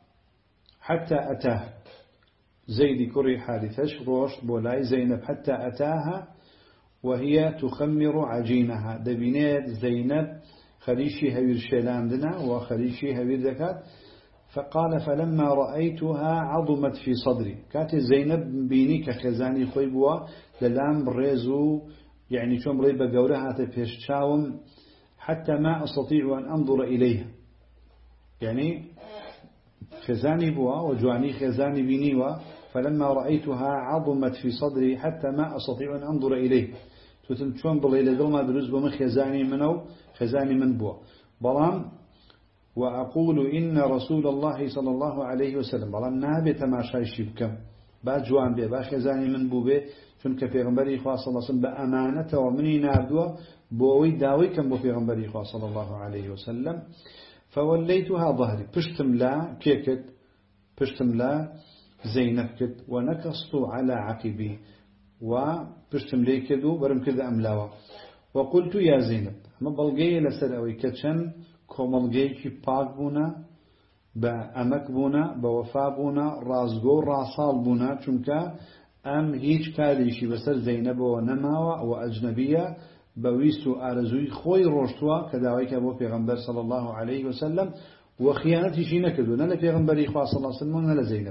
حتى أتاه زيد كري حارثش روش بولاي زينب حتى أتاها وهي تخمر عجينها دبينات زينب خليشي هوير شيلاندنا وخليشي هوير ذكات فقال فلما رأيتها عظمت في صدري كانت زينب بيني كخزاني خيبوا للام ريزو يعني شوم ريبا قولها تفششاوم حتى ما أستطيع أن أنظر إليها يعني خزاني بوا وجواني خزاني بينيوا فلما رأيتها عظمت في صدري حتى ما أستطيع أن أنظر إليه شوم بليلة دلما دروز بمن خزاني منو خزاني من بوا بلام وأقول إن رسول الله صلى الله عليه وسلم بلام نابي تماشاي شبكم بعد جوان بي با خزاني من بو بي چونك پیغمبري خواه صلى الله عليه وسلم بأمانته ومني نابدوا بووي داوي كم بو پیغمبري خواه صلى الله عليه وسلم فوليتها ظهري پشتم لا كيكت پشتم لا زينب كت ونكصت على عقبي وپشتم لي كدو برم كده أملاوه وقلت يا زينب ما بلغي لسر كتشن كوملغي كي باق بونا بأمك بونا بوفا بونا رازقو راسال بونا چونك أم هيج كاريشي بسر زينب ونماوة وأجنبية بويستو آرزوي خوي روشتوا كداويك أبو پیغمبر صلى الله عليه وسلم وخيانتي شي نكدو نلا پیغمبري خواه صلى الله عليه وسلم نلا زينب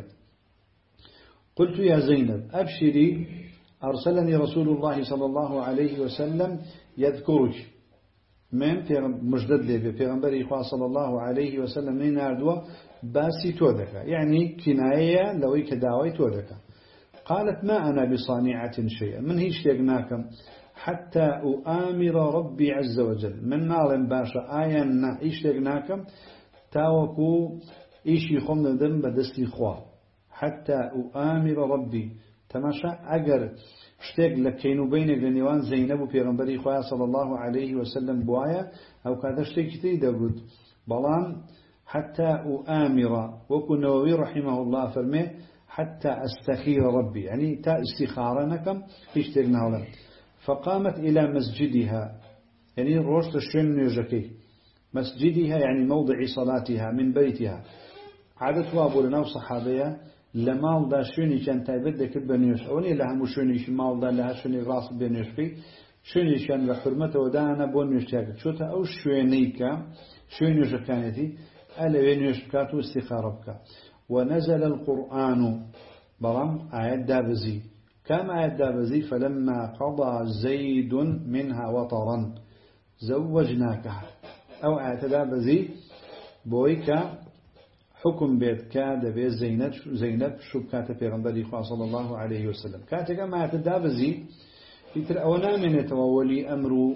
قلت يا زينب أبشري أرسلني رسول الله صلى الله عليه وسلم يذكرك من مجدد لي پیغمبري خواه صلى الله عليه وسلم من أردوا باسي تودك يعني كناية لوي كداوي تودك قالت ما أنا بصانعة شيئا من هيش يقناكم حتى أؤامر ربي عز وجل من نال باشا آية إيش يقناكم تاوكو إيش يخمنا دم بدستي خواه حتى أؤامر ربي تماشى أجر شتاق لكينو بينك لنيوان زينب وبيغمبري خواه صلى الله عليه وسلم بوايا أو كذا شتاق كتير داود بلان حتى أؤامر وكو نووي رحمه الله فرمي حتى أستخير ربي يعني تا استخارنكم اشتغنا لهم فقامت إلى مسجدها يعني روشت الشن يجكي مسجدها يعني موضع صلاتها من بيتها عادت وابو لنا وصحابية لمال دا شوني كان تايبدك بنيوش أوني لها مشوني شمال دا لها شوني راس بنيوش بي شوني كان لحرمته ودانا بنيوش تاكد شوتا أو شونيكا شوني جكانتي ألا بنيوش بكاتو استخاربك ونزل القرآن برام آيات دابزي كم آيات دابزي فلما قضى زيد منها وطرا زوجناكها أو آيات دابزي بويكا حكم بيت كاد بيت زينب شبكات پیغمبري صلى الله عليه وسلم كاتك ما آيات دابزي يتر أولا من يتوولي أمر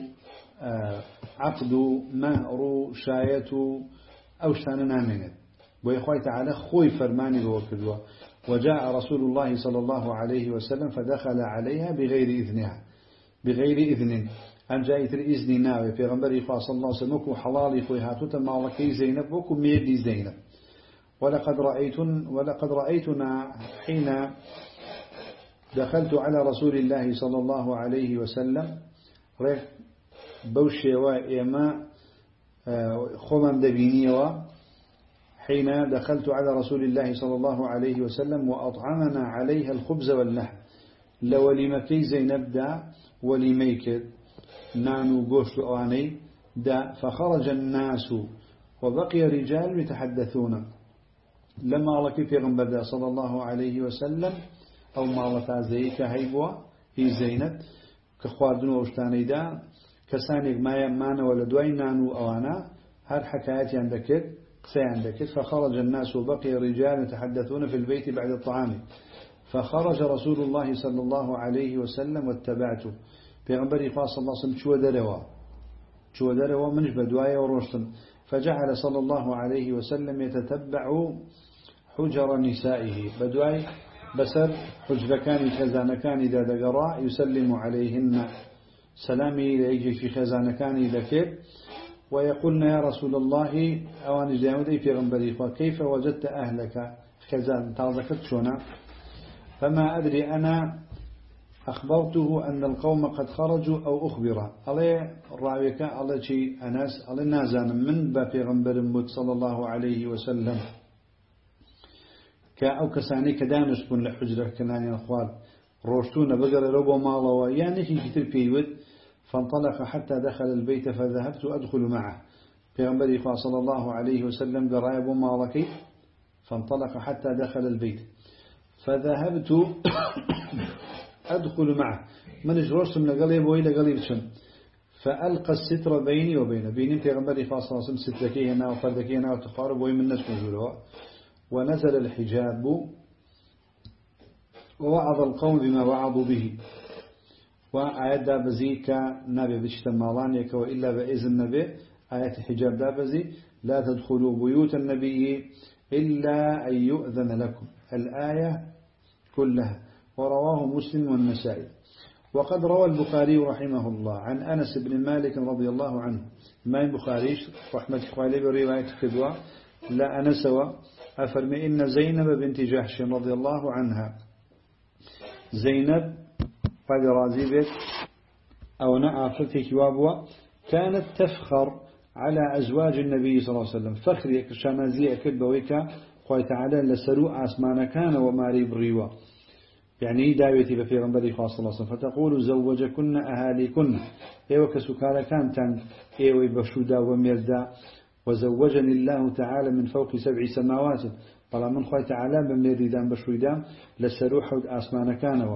عقد مهر شاية أو شتاننا منه ويخوي تعالى خوي فرماني بوكدوا وجاء رسول الله صلى الله عليه وسلم فدخل عليها بغير بغير إذن أن جاءت الإذن ناوي في غنبري صلى الله عليه وسلم وكو حلالي خوي هاتوتا مالكي زينب وكو ميدي زينب ولقد رأيتنا حين دخلت على رسول الله صلى الله عليه وسلم ريح بوشي وإيما خمم دبينيوا حين دخلت على رسول الله صلى الله عليه وسلم وأطعمنا عليها الخبز واللحم لولمكي زينب دا ولميك نانو قوش أواني دا فخرج الناس وبقي رجال يتحدثون لما لك في غنبر صلى الله عليه وسلم أو مالتا زيك هيبوا هي زينب كخواردن وشتاني دا كسانيك ما يمان ولدوين نانو أوانا هر حكايات عندك عندك فخرج الناس وبقي رجال يتحدثون في البيت بعد الطعام فخرج رسول الله صلى الله عليه وسلم واتبعته في غنبري صلى الله عليه وسلم شو دروا منش بدوايا وروشتن فجعل صلى الله عليه وسلم يتتبع حجر نسائه بدواي بسر حجر كان خزان كان إذا دقرا يسلم عليهن سلامي ليجي في خزان كان إذا كيف ويقولن يا رسول الله أوان جامدي في غنبري كيف وجدت أهلك خزان تعذكت شونا فما أدري أنا أخبرته أن القوم قد خرجوا أو أخبره عليه الرعويك على شيء أناس على نازان من بابي غنبر مد صلى الله عليه وسلم أو كساني كدانس بن لحجرة كناني الأخوال روشتون بقر ربو مالوا يعني في كتير بيود فانطلق حتى دخل البيت فذهبت أدخل معه في غنبري صلى الله عليه وسلم قرأي أبو مالكي فانطلق حتى دخل البيت فذهبت أدخل معه من جروش من قليب وإلى قليب شم فألقى الستر بيني وبينه بيني في غنبري صلى الله عليه وسلم ستركي هنا وفردكي هنا وتقارب وين من الناس مجوله ونزل الحجاب ووعظ القوم بما وعظوا به وآيات دابزي كنبي بشتمالانيك وإلا بإذن النبي آيات الحجاب دابزي لا تدخلوا بيوت النبي إلا أن يؤذن لكم الآية كلها ورواه مسلم والنسائي وقد روى البخاري رحمه الله عن أنس بن مالك رضي الله عنه ما البخاري رحمة الله برواية كدوى لا أنسوا أفرمي إن زينب بنت جحش رضي الله عنها زينب قد رازي بيت أو نعافتك وابوا كانت تفخر على أزواج النبي صلى الله عليه وسلم فخر شانازي أكد بويكا خوي تعالى لسلوء أسمان كان وماري بريوا يعني داويتي في غنبري خاص الله صلى فتقول زوجكن أهاليكن إيوة كسكارة كانت إيوة بشودا وميردا وزوجني الله تعالى من فوق 7 سماوات طالما من خوي تعالى بميردان بشويدان لسلوح أسمان كان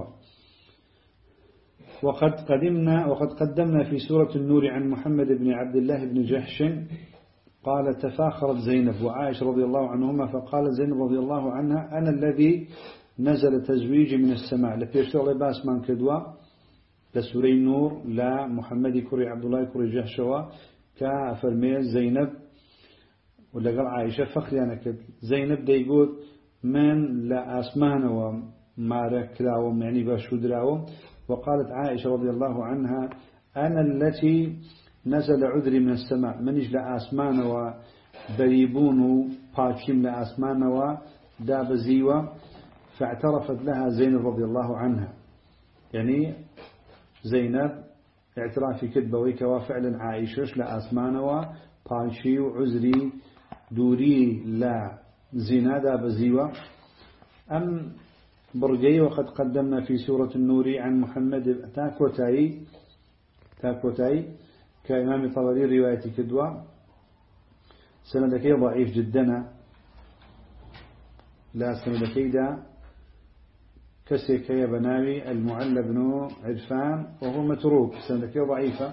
وقد قدمنا في سورة النور عن محمد بن عبد الله بن جحش قال تفاخرت زينب وعائشة رضي الله عنهما فقال زينب رضي الله عنها أنا الذي نزل تزويجي من السماء لبيشتغل لباس من كدوا لسوري النور لا محمد كري عبد الله كري جحشوا كافرمي زينب ولا قال عائشة فخر يعني كد زينب دا يقول من لا أسمان ومارك لاهم يعني باشود لاهم وقالت عائشة رضي الله عنها أنا التي نزل عذري من السماء منش لأسمان وبريبون باكيم لأسمان وداب زيوة فاعترفت لها زينب رضي الله عنها يعني زينب اعترافي كدبويك وفعلا عائشة لأسمان وباكي وعذري دوري لا زنا داب زيوة أم برقي وقد قدمنا في سورة النور عن محمد تاكوتاي كإمام طبري رواية كدوى سندكي ضعيف جدا لا سندكي دا كسيكي بناوي المعلى بن عرفان وهو متروك سندكي ضعيفة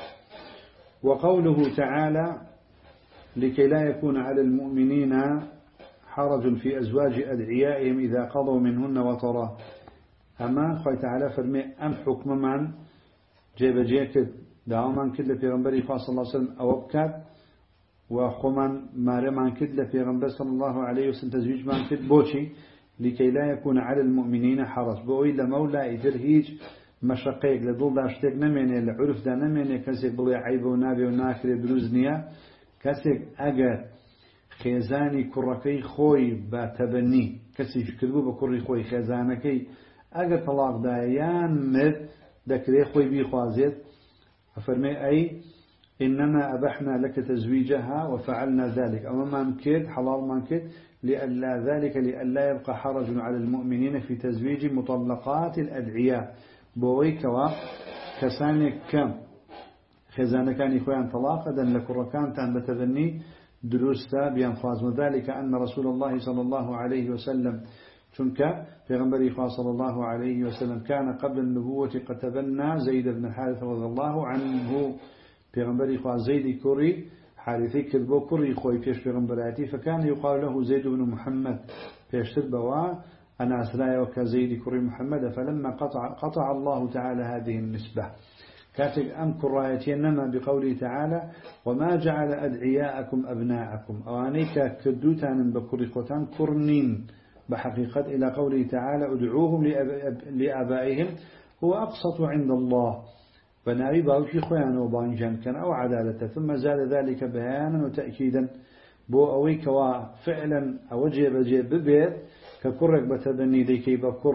وقوله تعالى لكي لا يكون على المؤمنين حرج في أزواج أدعيائهم إذا قضوا منهن وطرا أما خوي تعالى فرمي أم حكم من جيب جيكد دعوما كد لبيغنبري صلى الله عليه وسلم أو أبكاد وخمان مارمان كد لبيغنبري صلى الله عليه وسلم تزويج من كد بوشي لكي لا يكون على المؤمنين حرج بوي لمولا إترهيج مشقيق لدول داشتك نميني لعرف دا نميني كسيك بلي عيب ونابي وناكري دروزنيا كسيك أقر خێزانی کوڕەکەی خۆی بە تەبەنی کەسیش کردبوو بە کوڕی خۆی خێزانەکەی ئەگەر تەلاقدایان مرد دەکرێت خۆی بیخوازێت ئەفەرمێ ئەی إنما أبحنا لك تزويجها وفعلنا ذلك أما ما كد حلال ما كد لألا ذلك لألا يبقى حرج على المؤمنين في تزويج مطلقات الأدعياء بويك وكسانك كم خزانة كان إخوان طلاقا لكركان تان بتذني دروستا بينفاز وذلك أن رسول الله صلى الله عليه وسلم چونك پیغمبر صلى الله عليه وسلم كان قبل النبوة قد تبنى زيد بن الحارث رضي الله عنه پیغمبر زيد كوري حارثي كذبو كوري خوي پیش پیغمبراتي فكان يقال له زيد بن محمد پیش تربوا أنا أسرايا وكزيد كوري محمد فلما قطع الله تعالى هذه النسبة كاتب أمكر رايتي إنما بقوله تعالى وما جعل أدعياءكم أبناءكم أوانيك كدوتان بكري قوتان كرنين بحقيقة إلى قوله تعالى ادعوهم لآبائهم هو أقسط عند الله بناوي باوكي خوان وبانجان كان أو عدالة ثم زاد ذلك بيانا وتأكيدا بو أويك وفعلا أوجه بجي ببيت ككرك بتبني ديكي بكر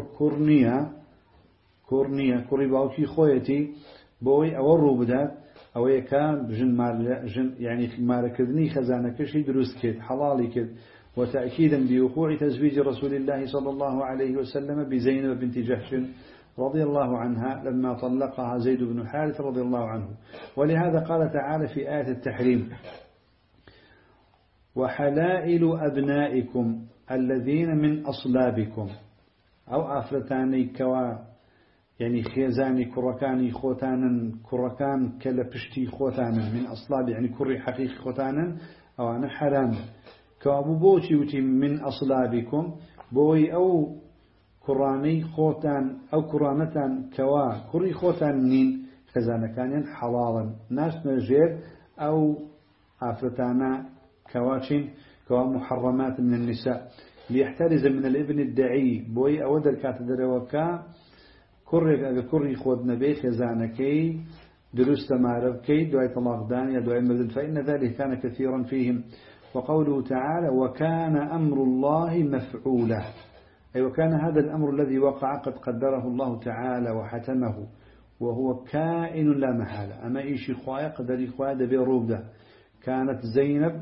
كورنيا كوري باوكي خويتي بوي أورو بدات أو كان جن يعني ماركدني خزانة كشي دروس كد حلالي كد وتأكيدا بوقوع تزويج رسول الله صلى الله عليه وسلم بزينب بنت جحش رضي الله عنها لما طلقها زيد بن حارث رضي الله عنه. ولهذا قال تعالى في آية التحريم وحلائل أبنائكم الذين من أصلابكم أو أفرتاني كوا يعني خيزاني كركاني خوتانا كركان كلبشتي خوتانا من أصلاب يعني كري حقيقي خوتانا أو أنا حرام كابو بوتي وتي من أصلابكم بوي أو كراني خوتان أو كرانتان كوا كري خوتان نين خزانة كانين حلالا ناس نجيب أو أفرتانا كواشين كوا محرمات من النساء ليحترز من الابن الدعي بوي أود الكاتدر وكا كري خود نبي خزانكي دروس معرفكي دعاء طلاق دانيا دعاء مردن فإن ذلك كان كثيرا فيهم. وقوله تعالى وكان أمر الله مفعولا أي وكان هذا الأمر الذي وقع قد قدره الله تعالى وحتمه وهو كائن لا محالة. أما إيشي خوايا قدري خوايا دبي روبدا كانت زينب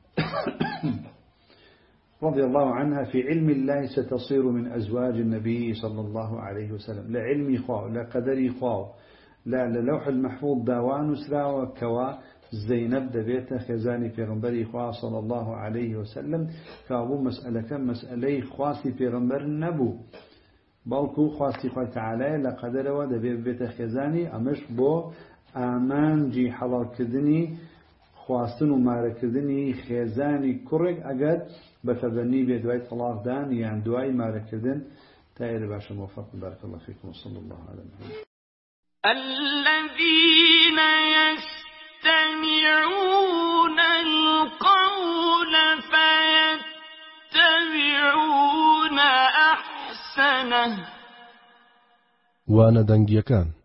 رضي الله عنها في علم الله ستصير من أزواج النبي صلى الله عليه وسلم لا علمي خواو لا قدري خواو لا لوح المحفوظ داوان سراوة كوا زينب دبيت خزاني في غنبري خوا صلى الله عليه وسلم كابو مسألة كم مسألة خواسي في غنبر النبو بالكو خواسي خوا تعالى لا قدر ودبيت خزاني أمش بو آمان جي حلال كدني خواستن وماركردني خزاني كرق أجد بتبني بدواي طلاق دان يعني دواي ماركردن تاير باشا موفق بارك الله فيكم وصلى الله على محمد. الذين يستمعون القول فيتبعون أحسنه وأنا دنجيكان